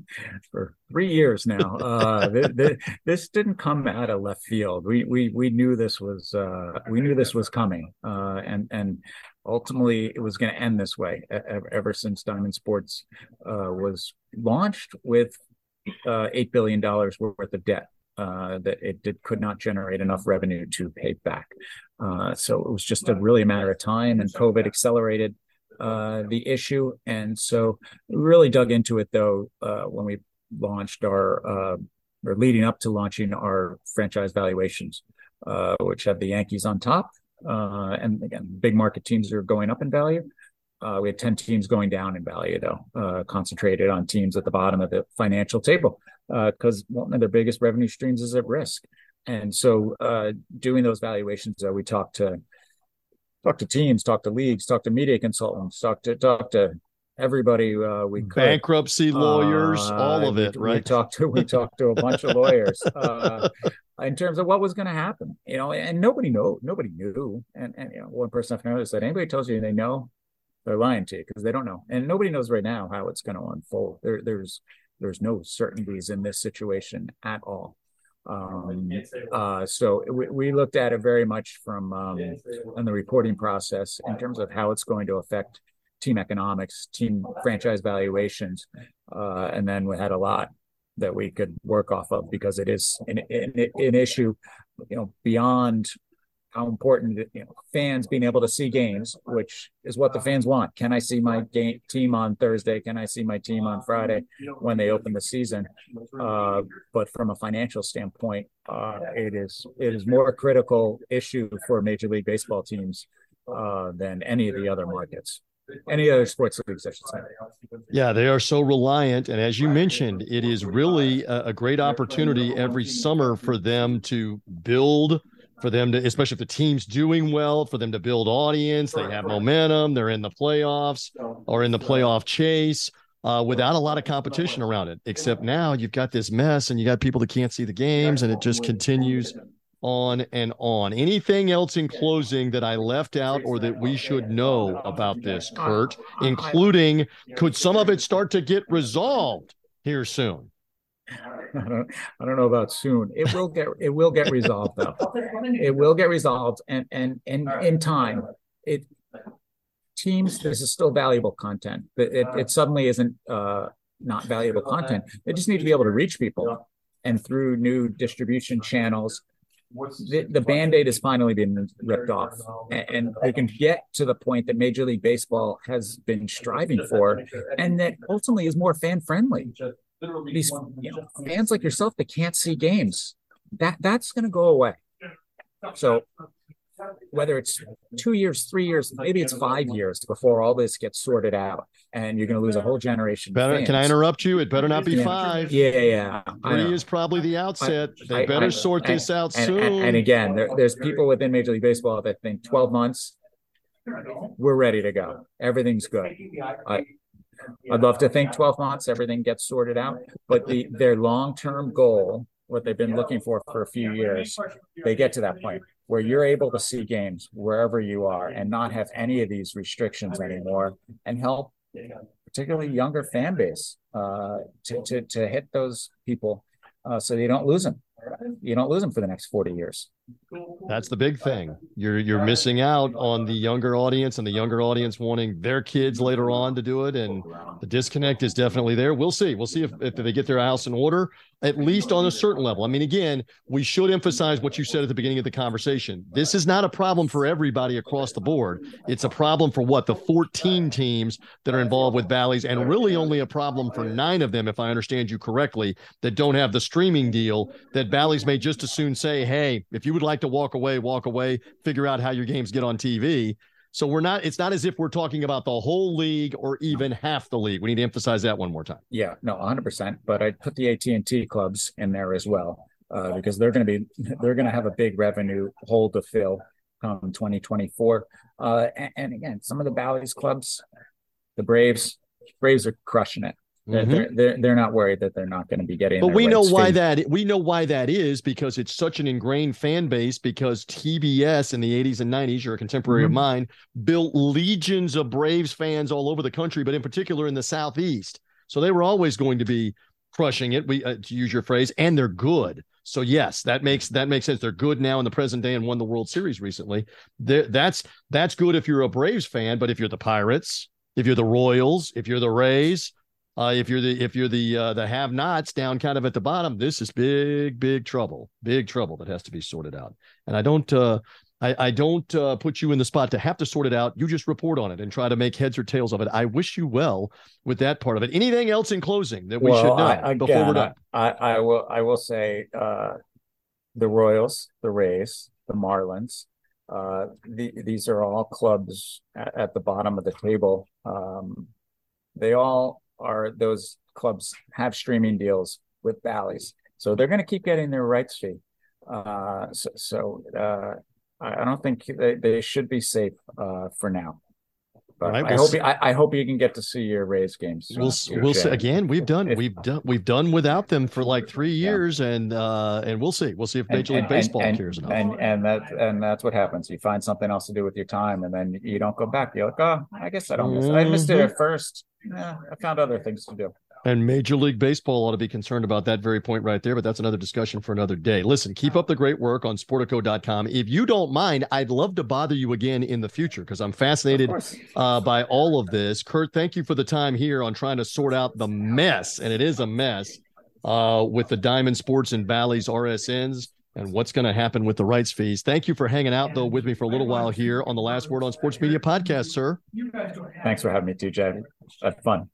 for three years now. Uh, th- th- this didn't come out of left field. We we we knew this was uh, we knew this was coming, uh, and and ultimately it was going to end this way. Ever, ever since Diamond Sports uh, was launched with uh, eight billion dollars worth of debt. Uh, that it did, could not generate enough revenue to pay back. Uh, so it was just a really a matter of time, and COVID accelerated uh, the issue. And so we really dug into it, though, uh, when we launched our, uh, or leading up to launching our franchise valuations, uh, which have the Yankees on top. Uh, and again, big market teams are going up in value. Uh, we had ten teams going down in value, though, uh, concentrated on teams at the bottom of the financial table, because uh, one of their biggest revenue streams is at risk. And so uh, doing those valuations, uh, we talked to talk to teams, talk to leagues, talk to media consultants, talk to talk to everybody uh, we could. Bankruptcy lawyers, uh, all of it, we, right? We talked to we talked to a bunch of lawyers uh, in terms of what was going to happen, you know, and nobody know nobody knew. And and you know, one person I've noticed that anybody tells you they know, they're lying to you, because they don't know, and nobody knows right now how it's going to unfold. There, there's there's no certainties in this situation at all. Um, uh, so we, we looked at it very much from um, in the reporting process in terms of how it's going to affect team economics, team franchise valuations, uh, and then we had a lot that we could work off of, because it is an, an, an issue, you know, beyond how important, you know, fans being able to see games, which is what the fans want. Can I see my game team on Thursday? Can I see my team on Friday when they open the season? Uh, but from a financial standpoint, uh, it is it is more a critical issue for Major League Baseball teams uh, than any of the other markets. Any other sports leagues, I should say. Yeah, they are so reliant. And as you mentioned, it is really a, a great opportunity every summer for them to build, for them to, especially if the team's doing well, for them to build audience. They have momentum. They're in the playoffs or in the playoff chase uh, without a lot of competition around it. Except now you've got this mess and you got people that can't see the games, and it just continues on and on. Anything else in closing that I left out or that we should know about this, Kurt, including could some of it start to get resolved here soon? I don't, I don't know about soon. It will get it will get resolved, though. It will get resolved, and and and in time. It teams. This is still valuable content. It it, it suddenly isn't uh, not valuable content. They just need to be able to reach people, and through new distribution channels. The, the Band-Aid has finally been ripped off, and, and we can get to the point that Major League Baseball has been striving for, and that ultimately is more fan-friendly. these you know, fans like yourself that can't see games, that that's going to go away. So whether it's two years, three years, maybe it's five years before all this gets sorted out, and you're going to lose a whole generation. Better, of fans. Can I interrupt you? It better not be yeah. five. Yeah, yeah. Three is probably the outset. I, they I, better I, sort and, this out and, soon. And, and again, there, there's people within Major League Baseball that think twelve months, we're ready to go. Everything's good. I, I'd love to think twelve months, everything gets sorted out, but the their long-term goal, what they've been looking for for a few years, they get to that point where you're able to see games wherever you are and not have any of these restrictions anymore, and help particularly younger fan base uh, to, to, to hit those people uh, so you don't lose them. You don't lose them for the next forty years. That's the big thing. You're you're missing out on the younger audience, and the younger audience wanting their kids later on to do it. And the disconnect is definitely there. We'll see. We'll see if, if they get their house in order, at least on a certain level. I mean, again, we should emphasize what you said at the beginning of the conversation. This is not a problem for everybody across the board. It's a problem for what? The fourteen teams that are involved with Bally's, and really only a problem for nine of them, if I understand you correctly, that don't have the streaming deal, that Bally's may just as soon say, hey, if you would like to walk away, walk away, figure out how your games get on T V. So we're not, it's not as if we're talking about the whole league or even half the league. We need to emphasize that one more time. Yeah, no, one hundred percent. But I'd put the A T and T clubs in there as well, uh, because they're going to be, they're going to have a big revenue hole to fill come twenty twenty-four. Uh, and, and again, some of the Bally's clubs, the Braves, Braves are crushing it. They're, mm-hmm. they're, they're, they're not worried that they're not going to be getting. But we know why that we know why that is, because it's such an ingrained fan base, because T B S in the eighties and nineties, you're a contemporary mm-hmm. of mine, built legions of Braves fans all over the country, but in particular in the Southeast. So they were always going to be crushing it, we uh, to use your phrase, and they're good. So yes, that makes that makes sense. They're good now in the present day and won the World Series recently. They're, that's that's good if you're a Braves fan, but if you're the Pirates, if you're the Royals, if you're the Rays, Uh, if you're the if you're the uh, the have-nots down kind of at the bottom, this is big big trouble, big trouble that has to be sorted out. And I don't uh, I, I don't uh, put you in the spot to have to sort it out. You just report on it and try to make heads or tails of it. I wish you well with that part of it. Anything else in closing that we well, should know I, again, before we're done? I, I will I will say uh, the Royals, the Rays, the Marlins. Uh, the, these are all clubs at, at the bottom of the table. Um, they all. Are those clubs have streaming deals with Bally's, so they're going to keep getting their rights fee. Uh, so so uh, I don't think they, they should be safe uh, for now. But right, I we'll hope see. I, I hope you can get to see your Rays games. We'll we'll see. Again, we've done if, we've done we've done without them for like three years, yeah. and uh, and we'll see. We'll see if Major League and, Baseball and, cares enough. And and that and that's what happens. You find something else to do with your time, and then you don't go back. You're like, oh, I guess I don't miss it. I missed it at first. Yeah, I found other things to do. And Major League Baseball ought to be concerned about that very point right there, but that's another discussion for another day. Listen, keep up the great work on Sportico dot com. If you don't mind, I'd love to bother you again in the future because I'm fascinated uh, by all of this. Kurt, thank you for the time here on trying to sort out the mess, and it is a mess, uh, with the Diamond Sports and Bally's R S Ns and what's going to happen with the rights fees. Thank you for hanging out, though, with me for a little while here on the Last Word on Sports Media podcast, sir. Thanks for having me, T J. That's fun.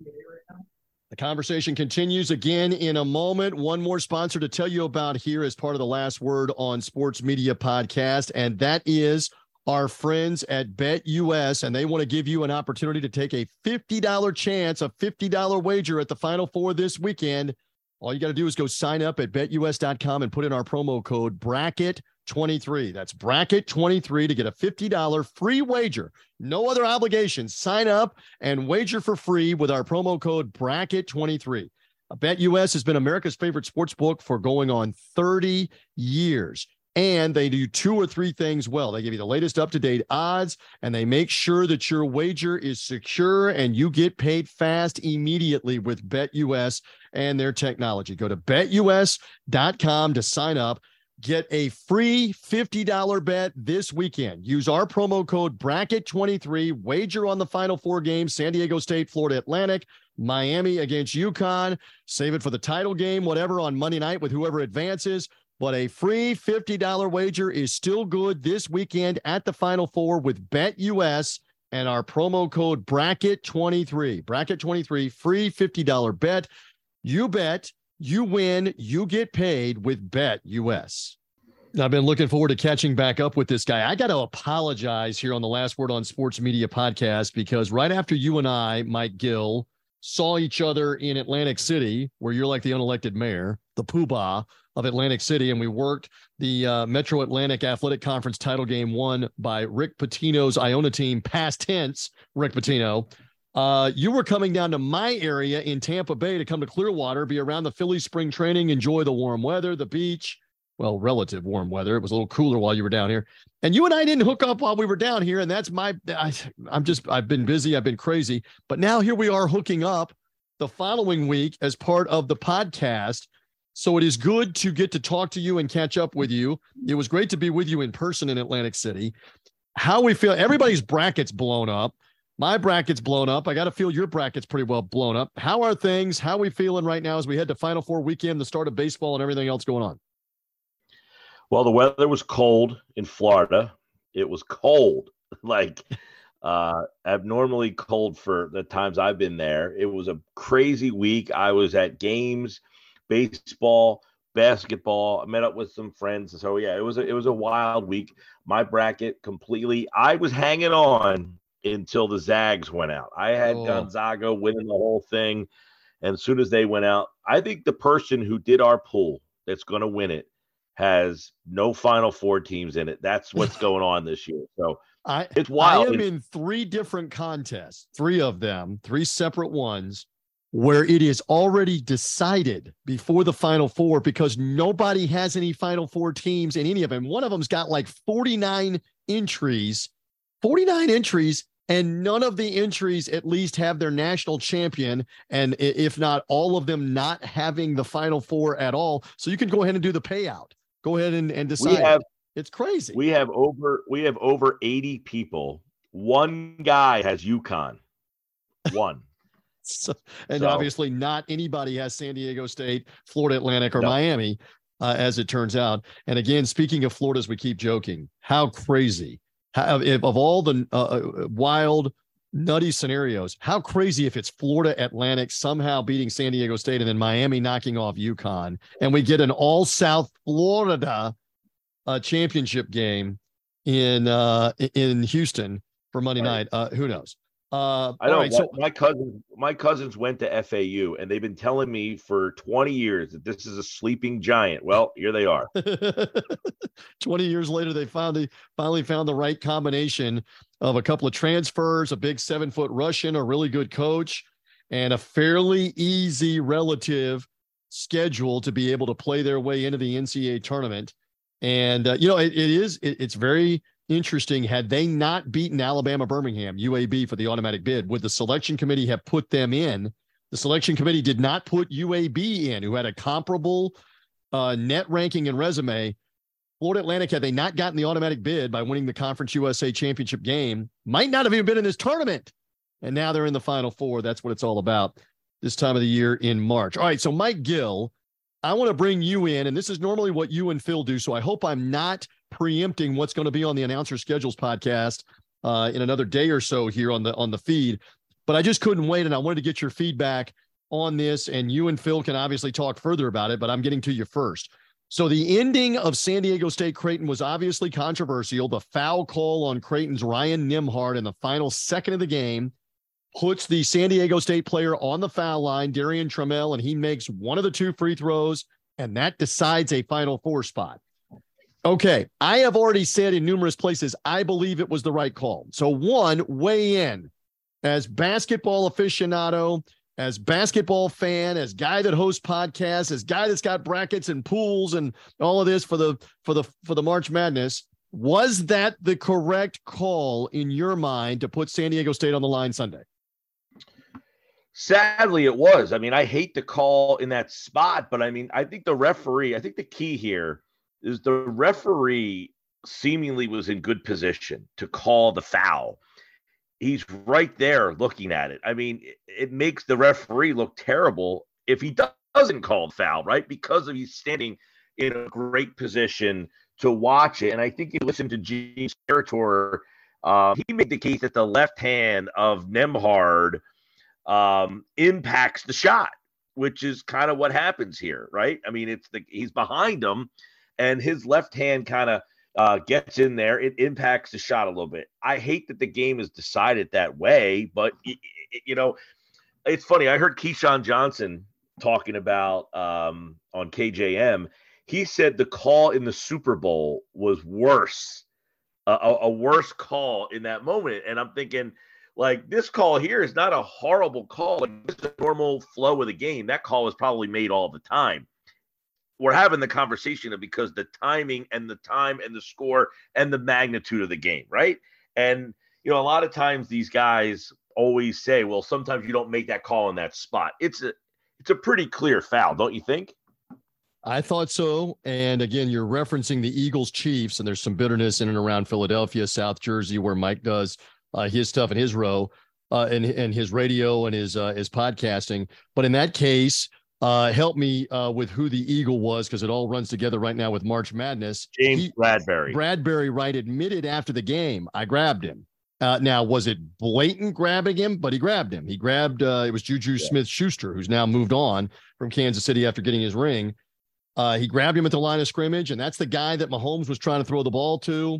The conversation continues again in a moment. One more sponsor to tell you about here as part of the Last Word on Sports Media podcast, and that is our friends at BetUS, and they want to give you an opportunity to take a fifty dollars chance, a fifty dollars wager at the Final Four this weekend. All you got to do is go sign up at Bet U S dot com and put in our promo code bracket twenty-three. That's bracket twenty-three to get a fifty dollars free wager. No other obligations. Sign up and wager for free with our promo code bracket twenty-three. BetUS has been America's favorite sports book for going on thirty years. And they do two or three things well. They give you the latest up-to-date odds, and they make sure that your wager is secure and you get paid fast immediately with BetUS and their technology. Go to Bet U S dot com to sign up. Get a free fifty dollars bet this weekend. Use our promo code bracket twenty-three. Wager on the Final Four games, San Diego State, Florida Atlantic, Miami against UConn. Save it for the title game, whatever, on Monday night with whoever advances. But a free fifty dollars wager is still good this weekend at the Final Four with BetUS and our promo code bracket twenty-three. bracket twenty-three, free fifty dollars bet. You bet, you win, you get paid with BetUS. I've been looking forward to catching back up with this guy. I got to apologize here on the Last Word on Sports Media podcast, because right after you and I, Mike Gill, saw each other in Atlantic City, where you're like the unelected mayor, the poobah of Atlantic City, and we worked the uh, Metro Atlantic Athletic Conference title game won by Rick Pitino's Iona team, past tense, Rick Pitino. Uh, you were coming down to my area in Tampa Bay to come to Clearwater, be around the Phillies spring training, enjoy the warm weather, the beach. Well, relative warm weather. It was a little cooler while you were down here. And you and I didn't hook up while we were down here. And that's my, I, I'm just, I've been busy. I've been crazy. But now here we are hooking up the following week as part of the podcast. So it is good to get to talk to you and catch up with you. It was great to be with you in person in Atlantic City. How we feel, everybody's bracket's blown up. My bracket's blown up. I got to feel your bracket's pretty well blown up. How are things? How are we feeling right now as we head to Final Four weekend, the start of baseball and everything else going on? Well, the weather was cold in Florida. It was cold, like uh, abnormally cold for the times I've been there. It was a crazy week. I was at games, baseball, basketball. I met up with some friends. So, yeah, it was a, it was a wild week. My bracket completely – I was hanging on until the Zags went out. I had oh. Gonzaga winning the whole thing. And as soon as they went out, I think the person who did our pool that's going to win it has no Final Four teams in it. That's what's going on this year. So I, it's wild. I am in three different contests, three of them, three separate ones, where it is already decided before the Final Four because nobody has any Final Four teams in any of them. One of them's got like forty-nine entries, forty-nine entries, and none of the entries at least have their national champion, and if not all of them not having the Final Four at all. So you can go ahead and do the payout. Go ahead and, and decide. We have, it's crazy. We have over we have over eighty people. One guy has UConn. One. so, and so, obviously not anybody has San Diego State, Florida Atlantic, or no. Miami, uh, as it turns out. And again, speaking of Florida, as we keep joking, how crazy. How, if, of all the uh, wild, nutty scenarios, how crazy if it's Florida Atlantic somehow beating San Diego State and then Miami knocking off UConn, and we get an all South Florida uh, championship game in uh, in Houston for Monday night. Uh, who knows? Uh, I know. Right, so, my cousins, my cousins went to F A U, and they've been telling me for twenty years that this is a sleeping giant. Well, here they are. twenty years later, they finally finally found the right combination of a couple of transfers, a big seven-foot Russian, a really good coach, and a fairly easy relative schedule to be able to play their way into the N C double A tournament. And, uh, you know, it, it is it, it's very interesting. Had they not beaten Alabama Birmingham, U A B, for the automatic bid, would the selection committee have put them in? The selection committee did not put U A B in, who had a comparable uh, net ranking and resume. Florida Atlantic, had they not gotten the automatic bid by winning the Conference U S A championship game, might not have even been in this tournament. And now they're in the Final Four. That's what it's all about this time of the year in March. All right, so Mike Gill, I want to bring you in, and this is normally what you and Phil do, so I hope I'm not preempting what's going to be on the Announcer Schedules podcast uh, in another day or so here on the on the feed. But I just couldn't wait, and I wanted to get your feedback on this, and you and Phil can obviously talk further about it, but I'm getting to you first. So the ending of San Diego State Creighton was obviously controversial. The foul call on Creighton's Ryan Nembhard in the final second of the game puts the San Diego State player on the foul line, Darian Trammell, and he makes one of the two free throws, and that decides a Final Four spot. Okay, I have already said in numerous places, I believe it was the right call. So one, weigh in. As basketball aficionado, as basketball fan, as guy that hosts podcasts, as guy that's got brackets and pools and all of this for the for the for the March Madness, was that the correct call in your mind to put San Diego State on the line Sunday? Sadly, it was. I mean, I hate the call in that spot, but I mean, I think the referee, I think the key here is the referee seemingly was in good position to call the foul. He's right there looking at it. I mean, it, it makes the referee look terrible if he doesn't call the foul, right? Because of he's standing in a great position to watch it. And I think you listen to Gene Steratore, uh, he made the case that the left hand of Nembhard um, impacts the shot. which is kind of what happens here, right? I mean, it's the he's behind him, and his left hand kind of uh, gets in there. It impacts the shot a little bit. I hate that the game is decided that way, but it, it, you know, it's funny. I heard Keyshawn Johnson talking about um, on K J M. He said the call in the Super Bowl was worse, uh, a, a worse call in that moment. And I'm thinking, like, this call here is not a horrible call. Like, it's a normal flow of the game. That call is probably made all the time. We're having the conversation of because the timing and the time and the score and the magnitude of the game, right? And, you know, a lot of times these guys always say, well, sometimes you don't make that call in that spot. It's a, it's a pretty clear foul, don't you think? I thought so. And again, you're referencing the Eagles Chiefs, and there's some bitterness in and around Philadelphia, South Jersey, where Mike does uh, his stuff in his row uh, and, and his radio and his, uh, his podcasting. But in that case, uh, help me uh, with who the Eagle was, because it all runs together right now with March Madness. James he, Bradbury. Bradbury, right, admitted after the game, I grabbed him. Uh, now, was it blatant grabbing him? But he grabbed him. He grabbed, uh, it was Juju yeah. Smith-Schuster, who's now moved on from Kansas City after getting his ring. Uh, he grabbed him at the line of scrimmage, and that's the guy that Mahomes was trying to throw the ball to.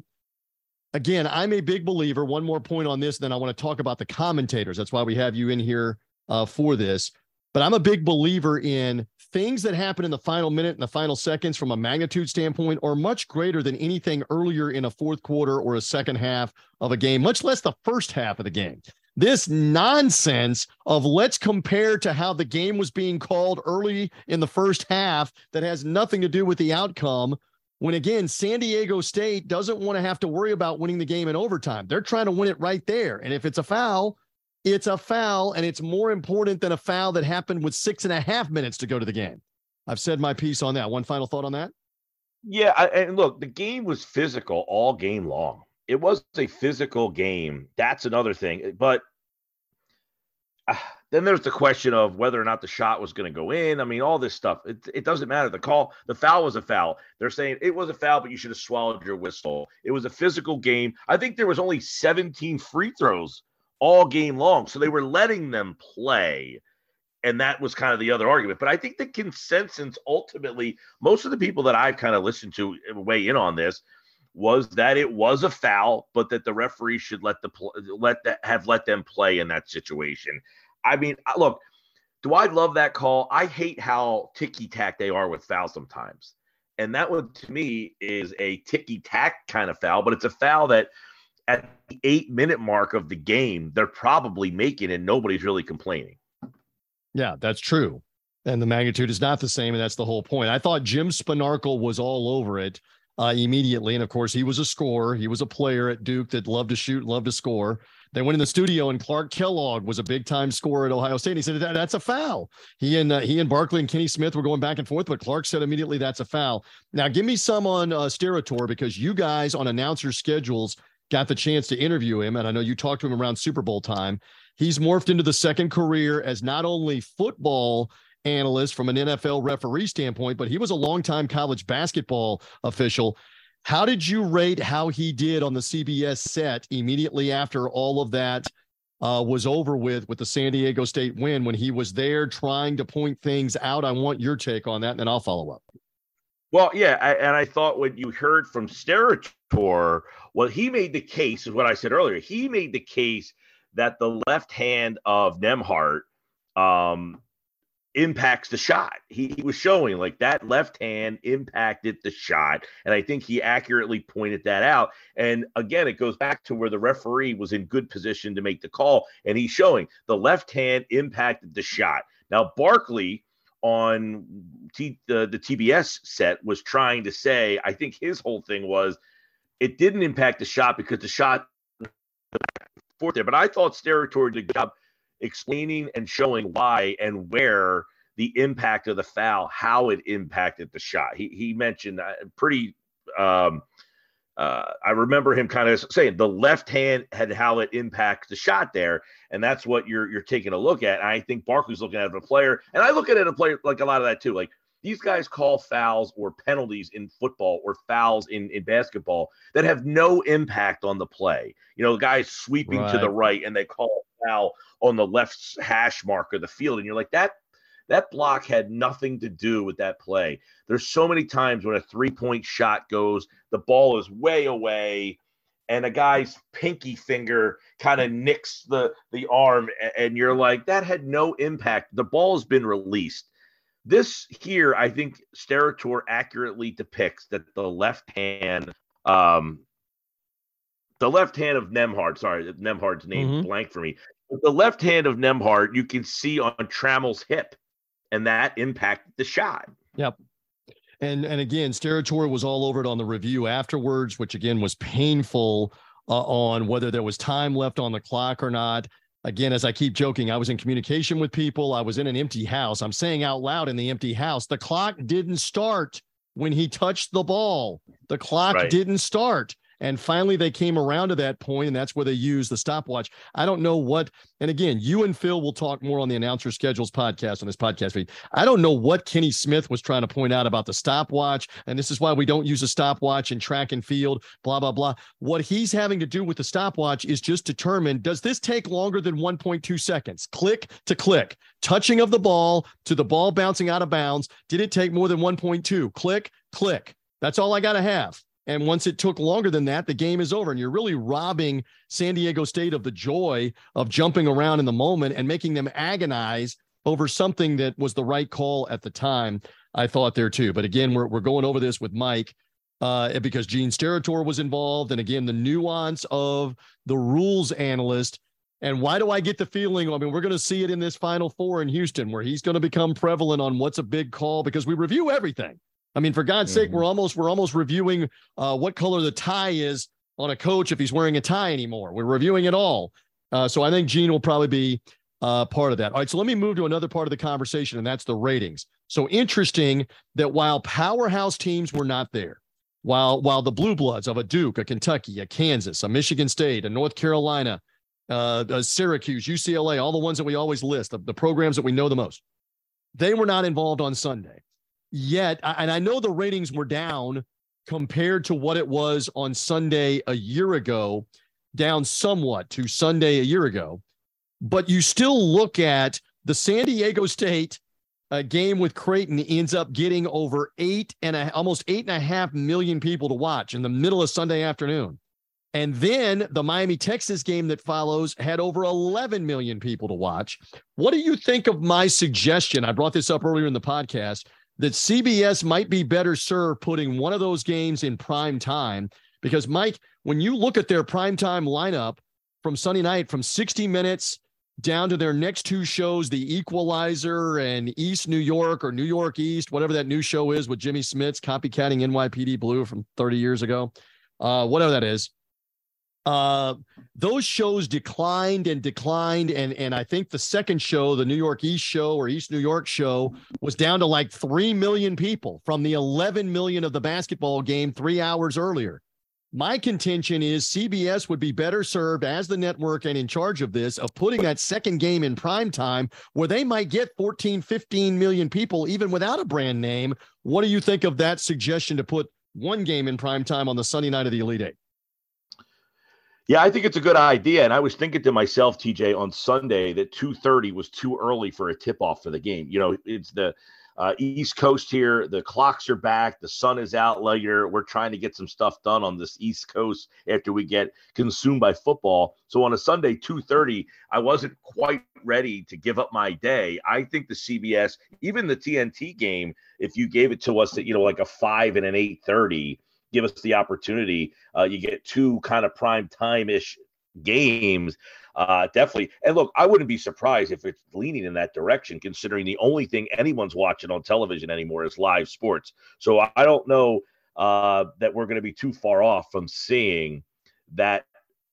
Again, I'm a big believer. One more point on this, then I want to talk about the commentators. That's why we have you in here uh, for this. But I'm a big believer in things that happen in the final minute and the final seconds from a magnitude standpoint are much greater than anything earlier in a fourth quarter or a second half of a game, much less the first half of the game. This nonsense of let's compare to how the game was being called early in the first half that has nothing to do with the outcome. When, again, San Diego State doesn't want to have to worry about winning the game in overtime. They're trying to win it right there. And if it's a foul, it's a foul, and it's more important than a foul that happened with six and a half minutes to go to the game. I've said my piece on that. One final thought on that? Yeah, I, and look, the game was physical all game long. It was a physical game. That's another thing. But uh, then there's the question of whether or not the shot was going to go in. I mean, all this stuff. It, it doesn't matter. The call, the foul was a foul. They're saying it was a foul, but you should have swallowed your whistle. It was a physical game. I think there was only seventeen free throws all game long. So they were letting them play. And that was kind of the other argument. But I think the consensus ultimately, most of the people that I've kind of listened to weigh in on this, was that it was a foul, but that the referee should let the let that have let them play in that situation. I mean, look, do I love that call? I hate how ticky-tack they are with fouls sometimes. And that one, to me, is a ticky-tack kind of foul, but it's a foul that at the eight-minute mark of the game, they're probably making, and nobody's really complaining. Yeah, that's true. And the magnitude is not the same, and that's the whole point. I thought Jim Spanarkel was all over it uh, immediately, and of course, he was a scorer. He was a player at Duke that loved to shoot, loved to score. They went in the studio, and Clark Kellogg was a big-time scorer at Ohio State. And he said, that, that's a foul. He and uh, he and Barkley and Kenny Smith were going back and forth, but Clark said immediately that's a foul. Now, give me some on uh, Steratore, because you guys on announcer schedules got the chance to interview him, and I know you talked to him around Super Bowl time. He's morphed into the second career as not only football analyst from an N F L referee standpoint, but he was a longtime college basketball official. How did you rate how he did on the C B S set immediately after all of that uh, was over with, with the San Diego State win, when he was there trying to point things out? I want your take on that, and then I'll follow up. Well, yeah, I, and I thought what you heard from Steratore, well, he made the case, is what I said earlier. He made the case that the left hand of Nembhard um, impacts the shot. He, he was showing like that left hand impacted the shot. And I think he accurately pointed that out. And again, it goes back to where the referee was in good position to make the call. And he's showing the left hand impacted the shot. Now, Barkley on T, the, the T B S set was trying to say, I think his whole thing was it didn't impact the shot because the shot forth there. But I thought Steratore did a good job explaining and showing why and where the impact of the foul, how it impacted the shot. He he mentioned uh, pretty um, uh, I remember him kind of saying the left hand had how it impacts the shot there. And that's what you're you're taking a look at. And I think Barkley's looking at it as a player. And I look at it as a player like a lot of that too. Like these guys call fouls or penalties in football or fouls in, in basketball that have no impact on the play. You know, the guy's sweeping right to the right and they call a foul on the left hash mark of the field. And you're like, that That block had nothing to do with that play. There's so many times when a three-point shot goes, the ball is way away, and a guy's pinky finger kind of nicks the, the arm, and you're like, that had no impact. The ball has been released. This here, I think Steratore accurately depicts that the left hand, um, the left hand of Nembhard, sorry, Nembhard's name mm-hmm. blank for me. But the left hand of Nembhard, you can see on Trammell's hip, and that impacted the shot. Yep. And and again, Steratore was all over it on the review afterwards, which again was painful uh, on whether there was time left on the clock or not. Again, as I keep joking, I was in communication with people. I was in an empty house. I'm saying out loud in the empty house, the clock didn't start when he touched the ball. The clock right. didn't start. And finally, they came around to that point, and that's where they used the stopwatch. I don't know what, and again, you and Phil will talk more on the Announcer Schedules podcast on this podcast feed. I don't know what Kenny Smith was trying to point out about the stopwatch, and this is why we don't use a stopwatch in track and field, blah, blah, blah. What he's having to do with the stopwatch is just determine, does this take longer than one point two seconds? Click to click. Touching of the ball to the ball bouncing out of bounds. Did it take more than one point two? Click, click. That's all I got to have. And once it took longer than that, the game is over. And you're really robbing San Diego State of the joy of jumping around in the moment and making them agonize over something that was the right call at the time. I thought there too. But again, we're we're going over this with Mike uh, because Gene Steratore was involved. And again, the nuance of the rules analyst. And why do I get the feeling, I mean, we're going to see it in this Final Four in Houston where he's going to become prevalent on what's a big call because we review everything. I mean, for God's mm-hmm. sake, we're almost we're almost reviewing uh, what color the tie is on a coach if he's wearing a tie anymore. We're reviewing it all. Uh, so I think Gene will probably be uh, part of that. All right, so let me move to another part of the conversation, and that's the ratings. So interesting that while powerhouse teams were not there, while while the Blue Bloods of a Duke, a Kentucky, a Kansas, a Michigan State, a North Carolina, uh, a Syracuse, U C L A, all the ones that we always list, the, the programs that we know the most, they were not involved on Sunday. Yet, and I know the ratings were down compared to what it was on Sunday a year ago, down somewhat to Sunday a year ago. But you still look at the San Diego State uh, game with Creighton ends up getting over eight and a, almost eight and a half million people to watch in the middle of Sunday afternoon. And then the Miami, Texas game that follows had over eleven million people to watch. What do you think of my suggestion? I brought this up earlier in the podcast, that C B S might be better served putting one of those games in prime time because, Mike, when you look at their primetime lineup from Sunday night, from sixty minutes down to their next two shows, The Equalizer and East New York or New York East, whatever that new show is with Jimmy Smits copycatting N Y P D Blue from thirty years ago, uh, whatever that is. Uh, those shows declined and declined. And, and I think the second show, the New York East show or East New York show, was down to like three million people from the eleven million of the basketball game three hours earlier. My contention is C B S would be better served as the network and in charge of this, of putting that second game in prime time where they might get fourteen, fifteen million people, even without a brand name. What do you think of that suggestion to put one game in prime time on the Sunday night of the Elite Eight? Yeah, I think it's a good idea. And I was thinking to myself, T J, on Sunday that two thirty was too early for a tip-off for the game. You know, it's the uh, East Coast here. The clocks are back. The sun is out later. We're trying to get some stuff done on this East Coast after we get consumed by football. So on a Sunday, two thirty, I wasn't quite ready to give up my day. I think the C B S, even the T N T game, if you gave it to us at, you know, like a five and an eight thirty, give us the opportunity. Uh, you get two kind of prime time-ish games, uh, definitely. And look, I wouldn't be surprised if it's leaning in that direction, considering the only thing anyone's watching on television anymore is live sports. So I don't know uh, that we're going to be too far off from seeing that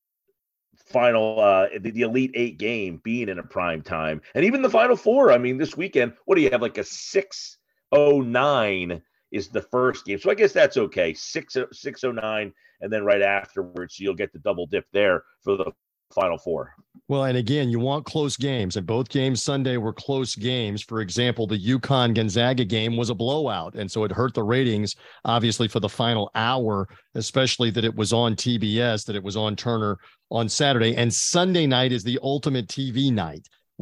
final, uh, the, the Elite Eight game being in a prime time. And even the Final Four, I mean, this weekend, what do you have, like a six oh nine is the first game. So I guess that's okay. six oh nine, and then right afterwards, you'll get the double dip there for the Final Four. Well, and again, you want close games, and both games Sunday were close games. For example, the UConn-Gonzaga game was a blowout, and so it hurt the ratings, obviously, for the final hour, especially that it was on T B S, that it was on Turner on Saturday. And Sunday night is the ultimate T V night,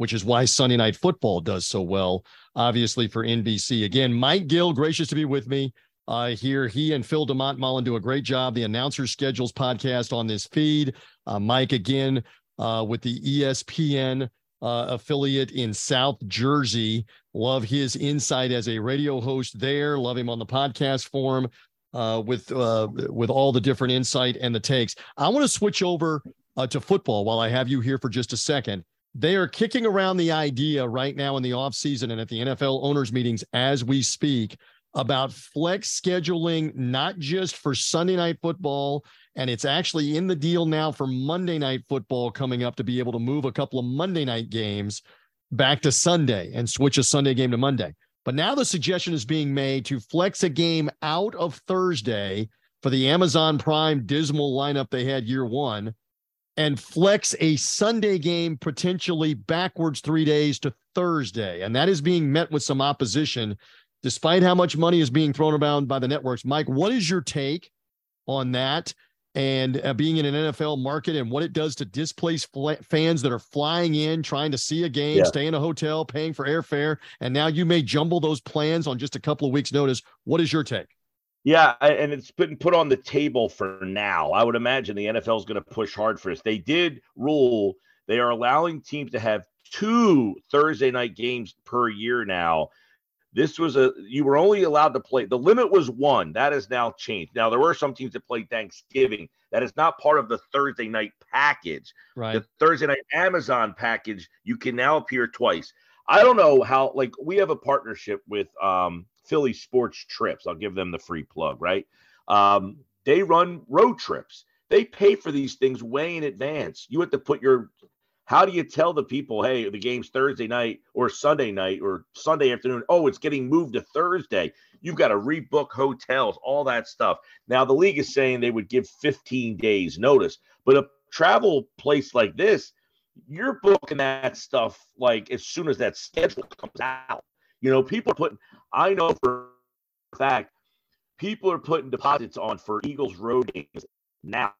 which is why Sunday Night Football does so well, obviously, for N B C. Again, Mike Gill, gracious to be with me uh, here. He and Phil DeMont Mullen do a great job. The Announcer Schedules podcast on this feed. Uh, Mike, again, uh, with the E S P N uh, affiliate in South Jersey. Love his insight as a radio host there. Love him on the podcast form uh, with, uh, with all the different insight and the takes. I want to switch over uh, to football while I have you here for just a second. They are kicking around the idea right now in the offseason and at the N F L owners meetings as we speak about flex scheduling, not just for Sunday Night Football, and it's actually in the deal now for Monday Night Football coming up to be able to move a couple of Monday night games back to Sunday and switch a Sunday game to Monday. But now the suggestion is being made to flex a game out of Thursday for the Amazon Prime dismal lineup they had year one, and flex a Sunday game potentially backwards three days to Thursday. And that is being met with some opposition, despite how much money is being thrown around by the networks. Mike, what is your take on that and uh, being in an N F L market and what it does to displace fl- fans that are flying in, trying to see a game, yeah. stay in a hotel, paying for airfare, and now you may jumble those plans on just a couple of weeks' notice? What is your take? Yeah, and it's been put on the table for now. I would imagine the N F L is going to push hard for this. They did rule they are allowing teams to have two Thursday night games per year now. This was a, you were only allowed to play, the limit was one. That has now changed. Now, there were some teams that played Thanksgiving. That is not part of the Thursday night package. Right. The Thursday night Amazon package, you can now appear twice. I don't know how, like, we have a partnership with um, Philly Sports Trips. I'll give them the free plug, right? Um, they run road trips. They pay for these things way in advance. You have to put your, how do you tell the people, hey, the game's Thursday night or Sunday night or Sunday afternoon? Oh, it's getting moved to Thursday. You've got to rebook hotels, all that stuff. Now, the league is saying they would give fifteen days notice, but a travel place like this, you're booking that stuff like as soon as that schedule comes out. You know, people are putting, I know for a fact, people are putting deposits on for Eagles road games now,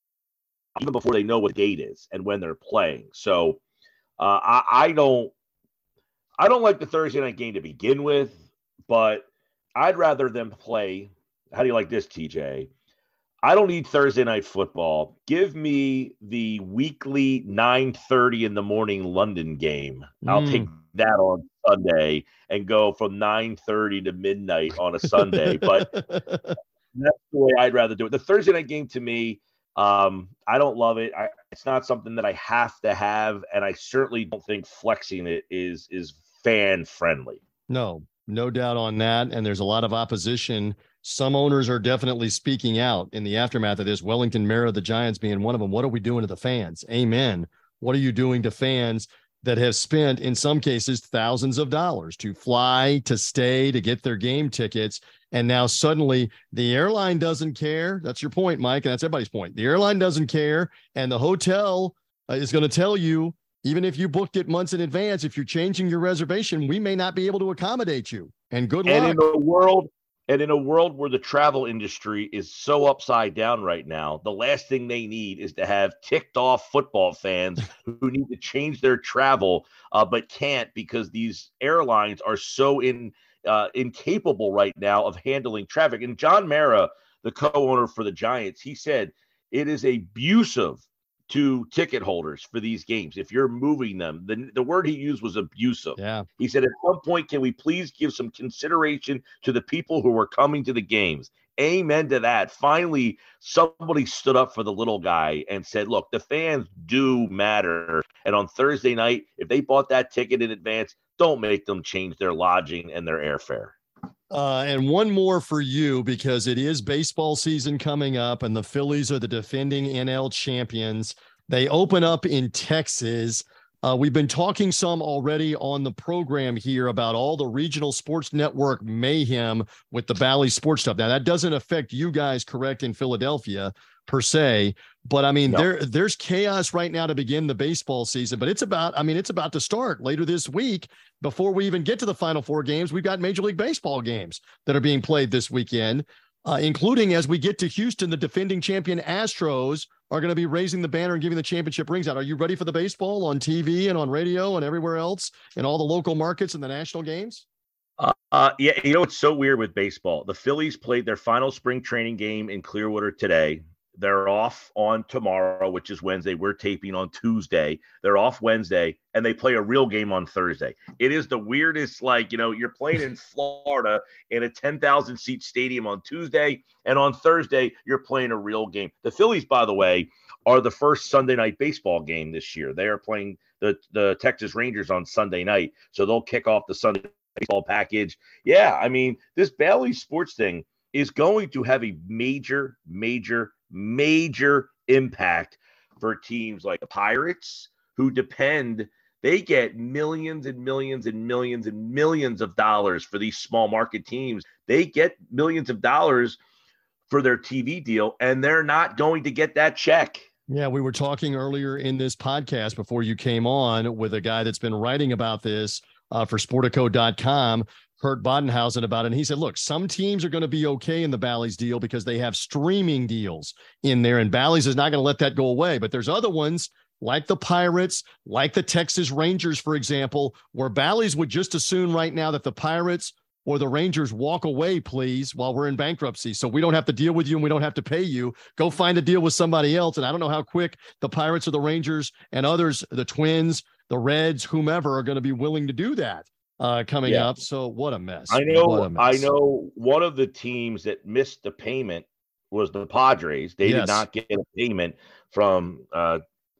even before they know what date is and when they're playing. So uh, I, I don't, I don't like the Thursday night game to begin with, but I'd rather them play. How do you like this, T J? I don't need Thursday night football. Give me the weekly nine thirty in the morning London game. I'll mm. take that on Sunday and go from nine thirty to midnight on a Sunday. But that's the way I'd rather do it. The Thursday night game to me, um, I don't love it. I, it's not something that I have to have, and I certainly don't think flexing it is is fan friendly. No, no doubt on that. And there's a lot of opposition. Some owners are definitely speaking out in the aftermath of this. Wellington Mara, the Giants being one of them. What are we doing to the fans? Amen. What are you doing to fans that have spent, in some cases, thousands of dollars to fly, to stay, to get their game tickets? And now suddenly the airline doesn't care. That's your point, Mike. And that's everybody's point. The airline doesn't care. And the hotel uh, is going to tell you, even if you booked it months in advance, if you're changing your reservation, we may not be able to accommodate you. And good luck. And in a world, and in a world where the travel industry is so upside down right now, the last thing they need is to have ticked off football fans who need to change their travel, uh, but can't because these airlines are so in uh, incapable right now of handling traffic. And John Mara, the co-owner for the Giants, he said it is abusive to ticket holders for these games if you're moving them. The, the word he used was abusive. Yeah. He said, at some point, can we please give some consideration to the people who are coming to the games? Amen to that. Finally, somebody stood up for the little guy and said, look, the fans do matter. And on Thursday night, if they bought that ticket in advance, don't make them change their lodging and their airfare. Uh, and one more for you, because it is baseball season coming up and the Phillies are the defending N L champions. They open up in Texas. Uh, we've been talking some already on the program here about all the regional sports network mayhem with the Bally Sports stuff. Now, that doesn't affect you guys, correct, in Philadelphia per se, but I mean, no. there there's chaos right now to begin the baseball season, but it's about, I mean, it's about to start later this week. Before we even get to the Final Four games, we've got Major League Baseball games that are being played this weekend. uh, including as we get to Houston, the defending champion Astros are going to be raising the banner and giving the championship rings out. Are you ready for the baseball on T V and on radio and everywhere else in all the local markets and the national games? Uh, uh, yeah, you know, it's so weird with baseball. The Phillies played their final spring training game in Clearwater today. They're off on tomorrow, which is Wednesday. We're taping on Tuesday. They're off Wednesday, and they play a real game on Thursday. It is the weirdest, like, you know, you're playing in Florida in a ten thousand seat stadium on Tuesday, and on Thursday, you're playing a real game. The Phillies, by the way, are the first Sunday night baseball game this year. They are playing the, the Texas Rangers on Sunday night, so they'll kick off the Sunday baseball package. Yeah, I mean, this Bally Sports thing is going to have a major, major, major impact for teams like the Pirates, who depend, they get millions and millions and millions and millions of dollars for these small market teams. They get millions of dollars for their T V deal, and they're not going to get that check. Yeah, we were talking earlier in this podcast before you came on with a guy that's been writing about this uh, for Sportico dot com, Kurt Badenhausen, about it. And he said, look, some teams are going to be okay in the Bally's deal because they have streaming deals in there, and Bally's is not going to let that go away. But there's other ones like the Pirates, like the Texas Rangers, for example, where Bally's would just assume right now that the Pirates or the Rangers walk away, please, while we're in bankruptcy. So we don't have to deal with you and we don't have to pay you. Go find a deal with somebody else. And I don't know how quick the Pirates or the Rangers and others, the Twins, the Reds, whomever, are going to be willing to do that uh, coming yeah. up. So what a mess. I know. What a mess. I know one of the teams that missed the payment was the Padres. They yes. did not get a payment from uh,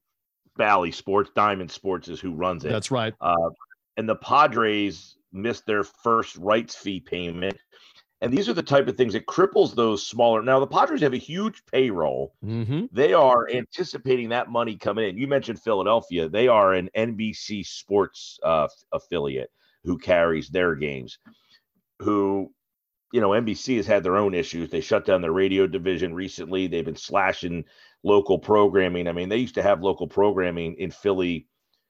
Bally Sports. Diamond Sports is who runs it. That's right. Uh, and the Padres missed their first rights fee payment. And these are the type of things that cripples those smaller. Now, the Padres have a huge payroll. Mm-hmm. They are anticipating that money coming in. You mentioned Philadelphia. They are an N B C Sports uh, affiliate who carries their games, who, you know, N B C has had their own issues. They shut down their radio division recently. They've been slashing local programming. I mean, they used to have local programming in Philly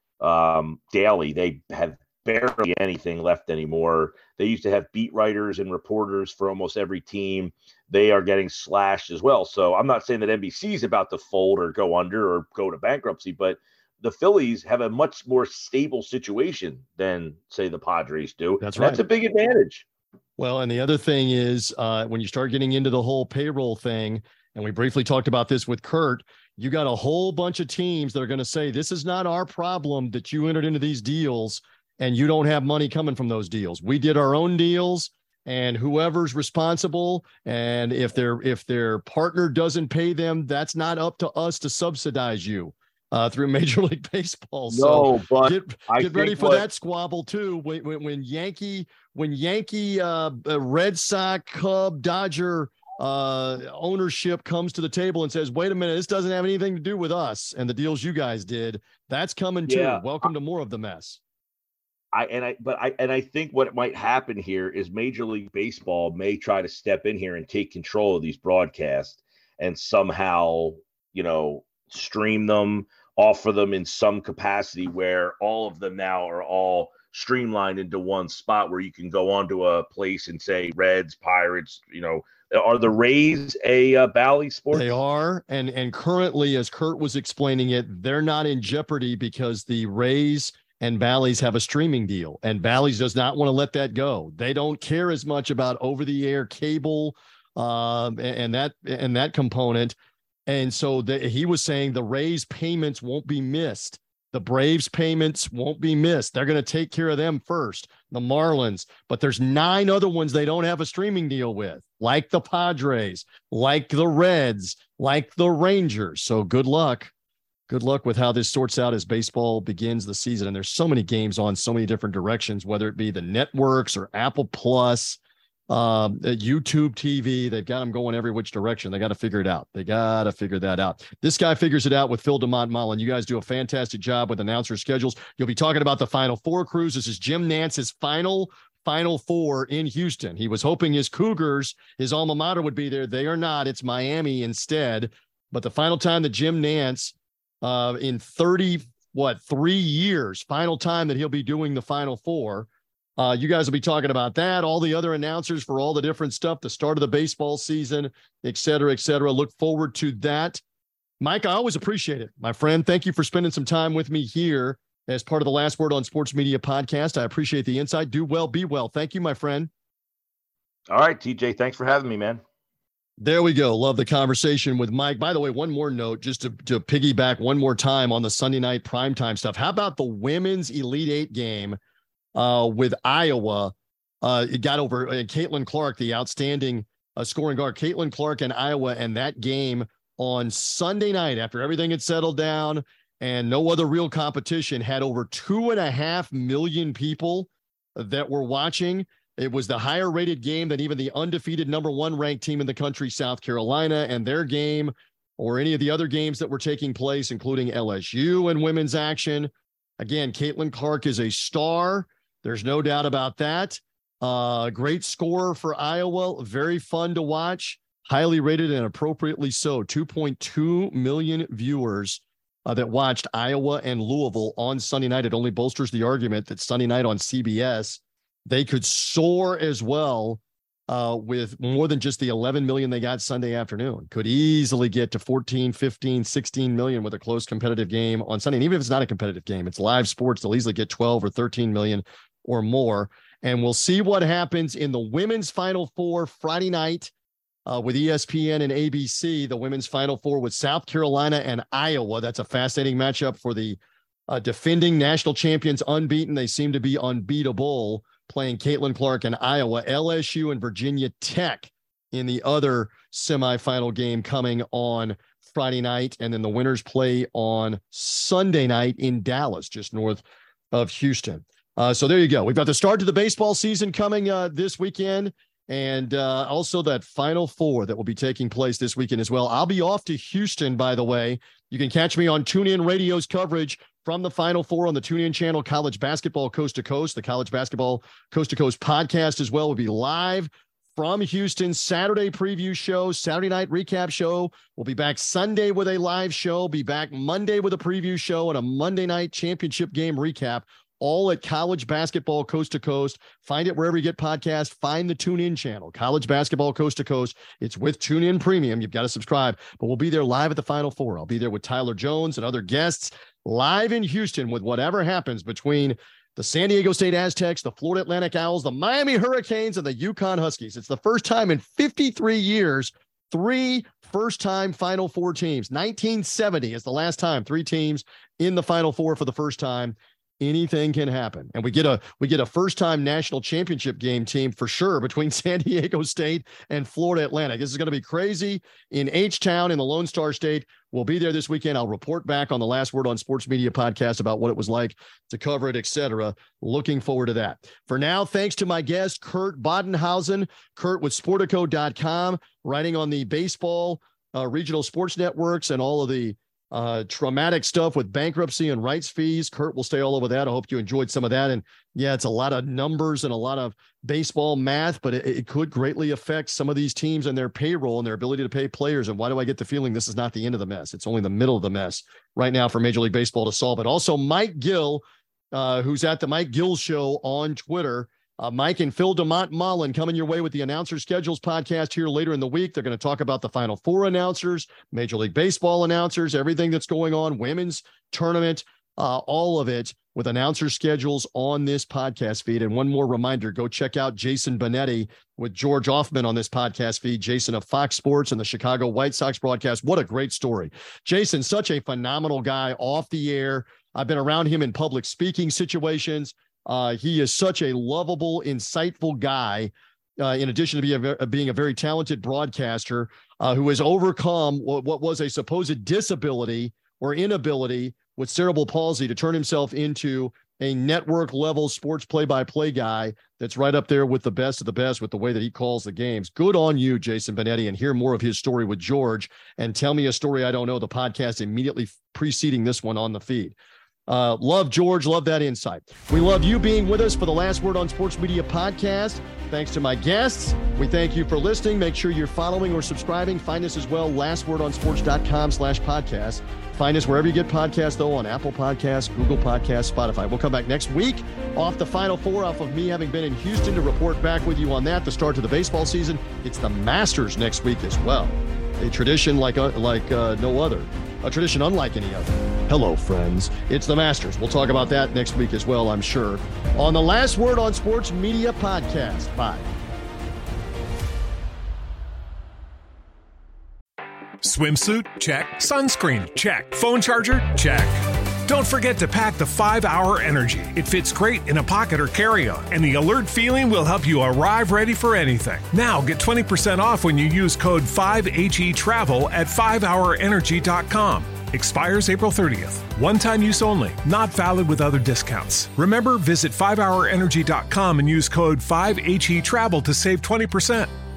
um, daily. They have barely anything left anymore. They used to have beat writers and reporters for almost every team. They are getting slashed as well. So I'm not saying that N B C is about to fold or go under or go to bankruptcy, but the Phillies have a much more stable situation than, say, the Padres do. That's right. That's a big advantage. Well, and the other thing is uh, when you start getting into the whole payroll thing, and we briefly talked about this with Kurt, you got a whole bunch of teams that are going to say, this is not our problem that you entered into these deals and you don't have money coming from those deals. We did our own deals, and whoever's responsible, and if their if their partner doesn't pay them, that's not up to us to subsidize you uh, through Major League Baseball. So no, but get, get ready for what... that squabble too. When, when, when Yankee, when Yankee, uh, Red Sox, Cub, Dodger uh, ownership comes to the table and says, "Wait a minute, this doesn't have anything to do with us and the deals you guys did." That's coming yeah. too. Welcome to more of the mess. I and I but I and I think what might happen here is Major League Baseball may try to step in here and take control of these broadcasts and somehow, you know, stream them, offer them in some capacity where all of them now are all streamlined into one spot where you can go onto a place and say Reds, Pirates, you know. Are the Rays a uh, Bally Sports? They are, and and currently, as Kurt was explaining it, they're not in jeopardy because the Rays and Bally's have a streaming deal, and Bally's does not want to let that go. They don't care as much about over-the-air cable um, and, and that and that component. And so the, he was saying the Rays payments won't be missed. The Braves payments won't be missed. They're going to take care of them first, the Marlins. But there's nine other ones they don't have a streaming deal with, like the Padres, like the Reds, like the Rangers. So good luck. Good luck with how this sorts out as baseball begins the season. And there's so many games on so many different directions, whether it be the networks or Apple Plus, um, YouTube T V. They've got them going every which direction. They got to figure it out. They got to figure that out. This guy figures it out with Phil DeMont Mullen. You guys do a fantastic job with announcer schedules. You'll be talking about the Final Four cruise. This is Jim Nance's final Final Four in Houston. He was hoping his Cougars, his alma mater, would be there. They are not. It's Miami instead. But the final time that Jim Nance Uh, in thirty, what, three years, final time that he'll be doing the Final Four. Uh, you guys will be talking about that, all the other announcers for all the different stuff, the start of the baseball season, et cetera, et cetera. Look forward to that. Mike, I always appreciate it, my friend. Thank you for spending some time with me here as part of the Last Word on Sports Media podcast. I appreciate the insight. Do well, be well. Thank you, my friend. All right, T J, thanks for having me, man. There we go. Love the conversation with Mike. By the way, one more note, just to, to piggyback one more time on the Sunday night primetime stuff. How about the women's Elite Eight game uh, with Iowa? Uh, it got over uh, Caitlin Clark, the outstanding uh, scoring guard. Caitlin Clark and Iowa, and that game on Sunday night, after everything had settled down and no other real competition, had over two and a half million people that were watching. It was the higher rated game than even the undefeated number one ranked team in the country, South Carolina, and their game, or any of the other games that were taking place, including L S U and women's action. Again, Caitlin Clark is a star. There's no doubt about that. Uh, great scorer for Iowa. Very fun to watch. Highly rated and appropriately so. two point two million viewers uh, that watched Iowa and Louisville on Sunday night. It only bolsters the argument that Sunday night on C B S, they could soar as well uh, with more than just the eleven million they got Sunday afternoon. Could easily get to fourteen, fifteen, sixteen million with a close competitive game on Sunday. And even if it's not a competitive game, it's live sports, they'll easily get twelve or thirteen million or more. And we'll see what happens in the women's Final Four Friday night uh, with E S P N and A B C. The women's Final Four with South Carolina and Iowa. That's a fascinating matchup for the uh, defending national champions, unbeaten. They seem to be unbeatable, playing Caitlin Clark and Iowa. L S U and Virginia Tech in the other semifinal game coming on Friday night. And then the winners play on Sunday night in Dallas, just north of Houston. Uh, so there you go. We've got the start to the baseball season coming uh, this weekend, and uh, also that Final Four that will be taking place this weekend as well. I'll be off to Houston, by the way. You can catch me on TuneIn Radio's coverage from the Final Four on the TuneIn channel, College Basketball Coast to Coast. The College Basketball Coast to Coast podcast as well will be live from Houston. Saturday preview show, Saturday night recap show. We'll be back Sunday with a live show, be back Monday with a preview show, and a Monday night championship game recap, all at College Basketball Coast to Coast. Find it wherever you get podcasts. Find the TuneIn channel, College Basketball Coast to Coast. It's with TuneIn Premium. You've got to subscribe, but we'll be there live at the Final Four. I'll be there with Tyler Jones and other guests live in Houston with whatever happens between the San Diego State Aztecs, the Florida Atlantic Owls, the Miami Hurricanes, and the UConn Huskies. It's the first time in fifty-three years, three first-time Final Four teams. nineteen seventy is the last time three teams in the Final Four for the first time. Anything can happen. And we get a we get a first-time national championship game team for sure between San Diego State and Florida Atlantic. This is going to be crazy in H-Town in the Lone Star State. We'll be there this weekend. I'll report back on the Last Word on Sports Media podcast about what it was like to cover it, et cetera. Looking forward to that. For now, thanks to my guest, Kurt Badenhausen. Kurt with Sportico dot com, writing on the baseball uh, regional sports networks and all of the Uh, traumatic stuff with bankruptcy and rights fees. Kurt will stay all over that. I hope you enjoyed some of that. And yeah, it's a lot of numbers and a lot of baseball math, but it, it could greatly affect some of these teams and their payroll and their ability to pay players. And why do I get the feeling this is not the end of the mess? It's only the middle of the mess right now for Major League Baseball to solve it. Also, Mike Gill, uh, who's at the Mike Gill Show on Twitter. Uh, Mike and Phil DeMont Mullen coming your way with the Announcer Schedules podcast here later in the week. They're going to talk about the Final Four announcers, Major League Baseball announcers, everything that's going on, women's tournament, uh, all of it with Announcer Schedules on this podcast feed. And one more reminder, go check out Jason Benetti with George Offman on this podcast feed. Jason of Fox Sports and the Chicago White Sox broadcast. What a great story. Jason, such a phenomenal guy off the air. I've been around him in public speaking situations. Uh, he is such a lovable, insightful guy, uh, in addition to be a, being a very talented broadcaster uh, who has overcome what, what was a supposed disability or inability with cerebral palsy to turn himself into a network-level sports play-by-play guy that's right up there with the best of the best with the way that he calls the games. Good on you, Jason Benetti, and hear more of his story with George. And Tell Me a Story I Don't Know, the podcast immediately preceding this one on the feed. Uh, love George, love that insight. We love you being with us for the Last Word on Sports Media podcast. Thanks to my guests. We thank you for listening. Make sure you're following or subscribing. Find us as well, lastwordonsports.com slash podcast. Find us wherever you get podcasts, though, on Apple Podcasts, Google Podcasts, Spotify. We'll come back next week off the Final Four, off of me having been in Houston to report back with you on that, the start to the baseball season. It's the Masters next week as well. A tradition like, uh, like uh, no other. A tradition unlike any other. Hello, friends. It's the Masters. We'll talk about that next week as well, I'm sure, on the Last Word on Sports Media podcast. Bye. Swimsuit? Check. Sunscreen? Check. Phone charger? Check. Don't forget to pack the five hour Energy. It fits great in a pocket or carry-on, and the alert feeling will help you arrive ready for anything. Now get twenty percent off when you use code five H E travel at five hour energy dot com. Expires April thirtieth. One-time use only. Not valid with other discounts. Remember, visit five hour energy dot com and use code five H E travel to save twenty percent.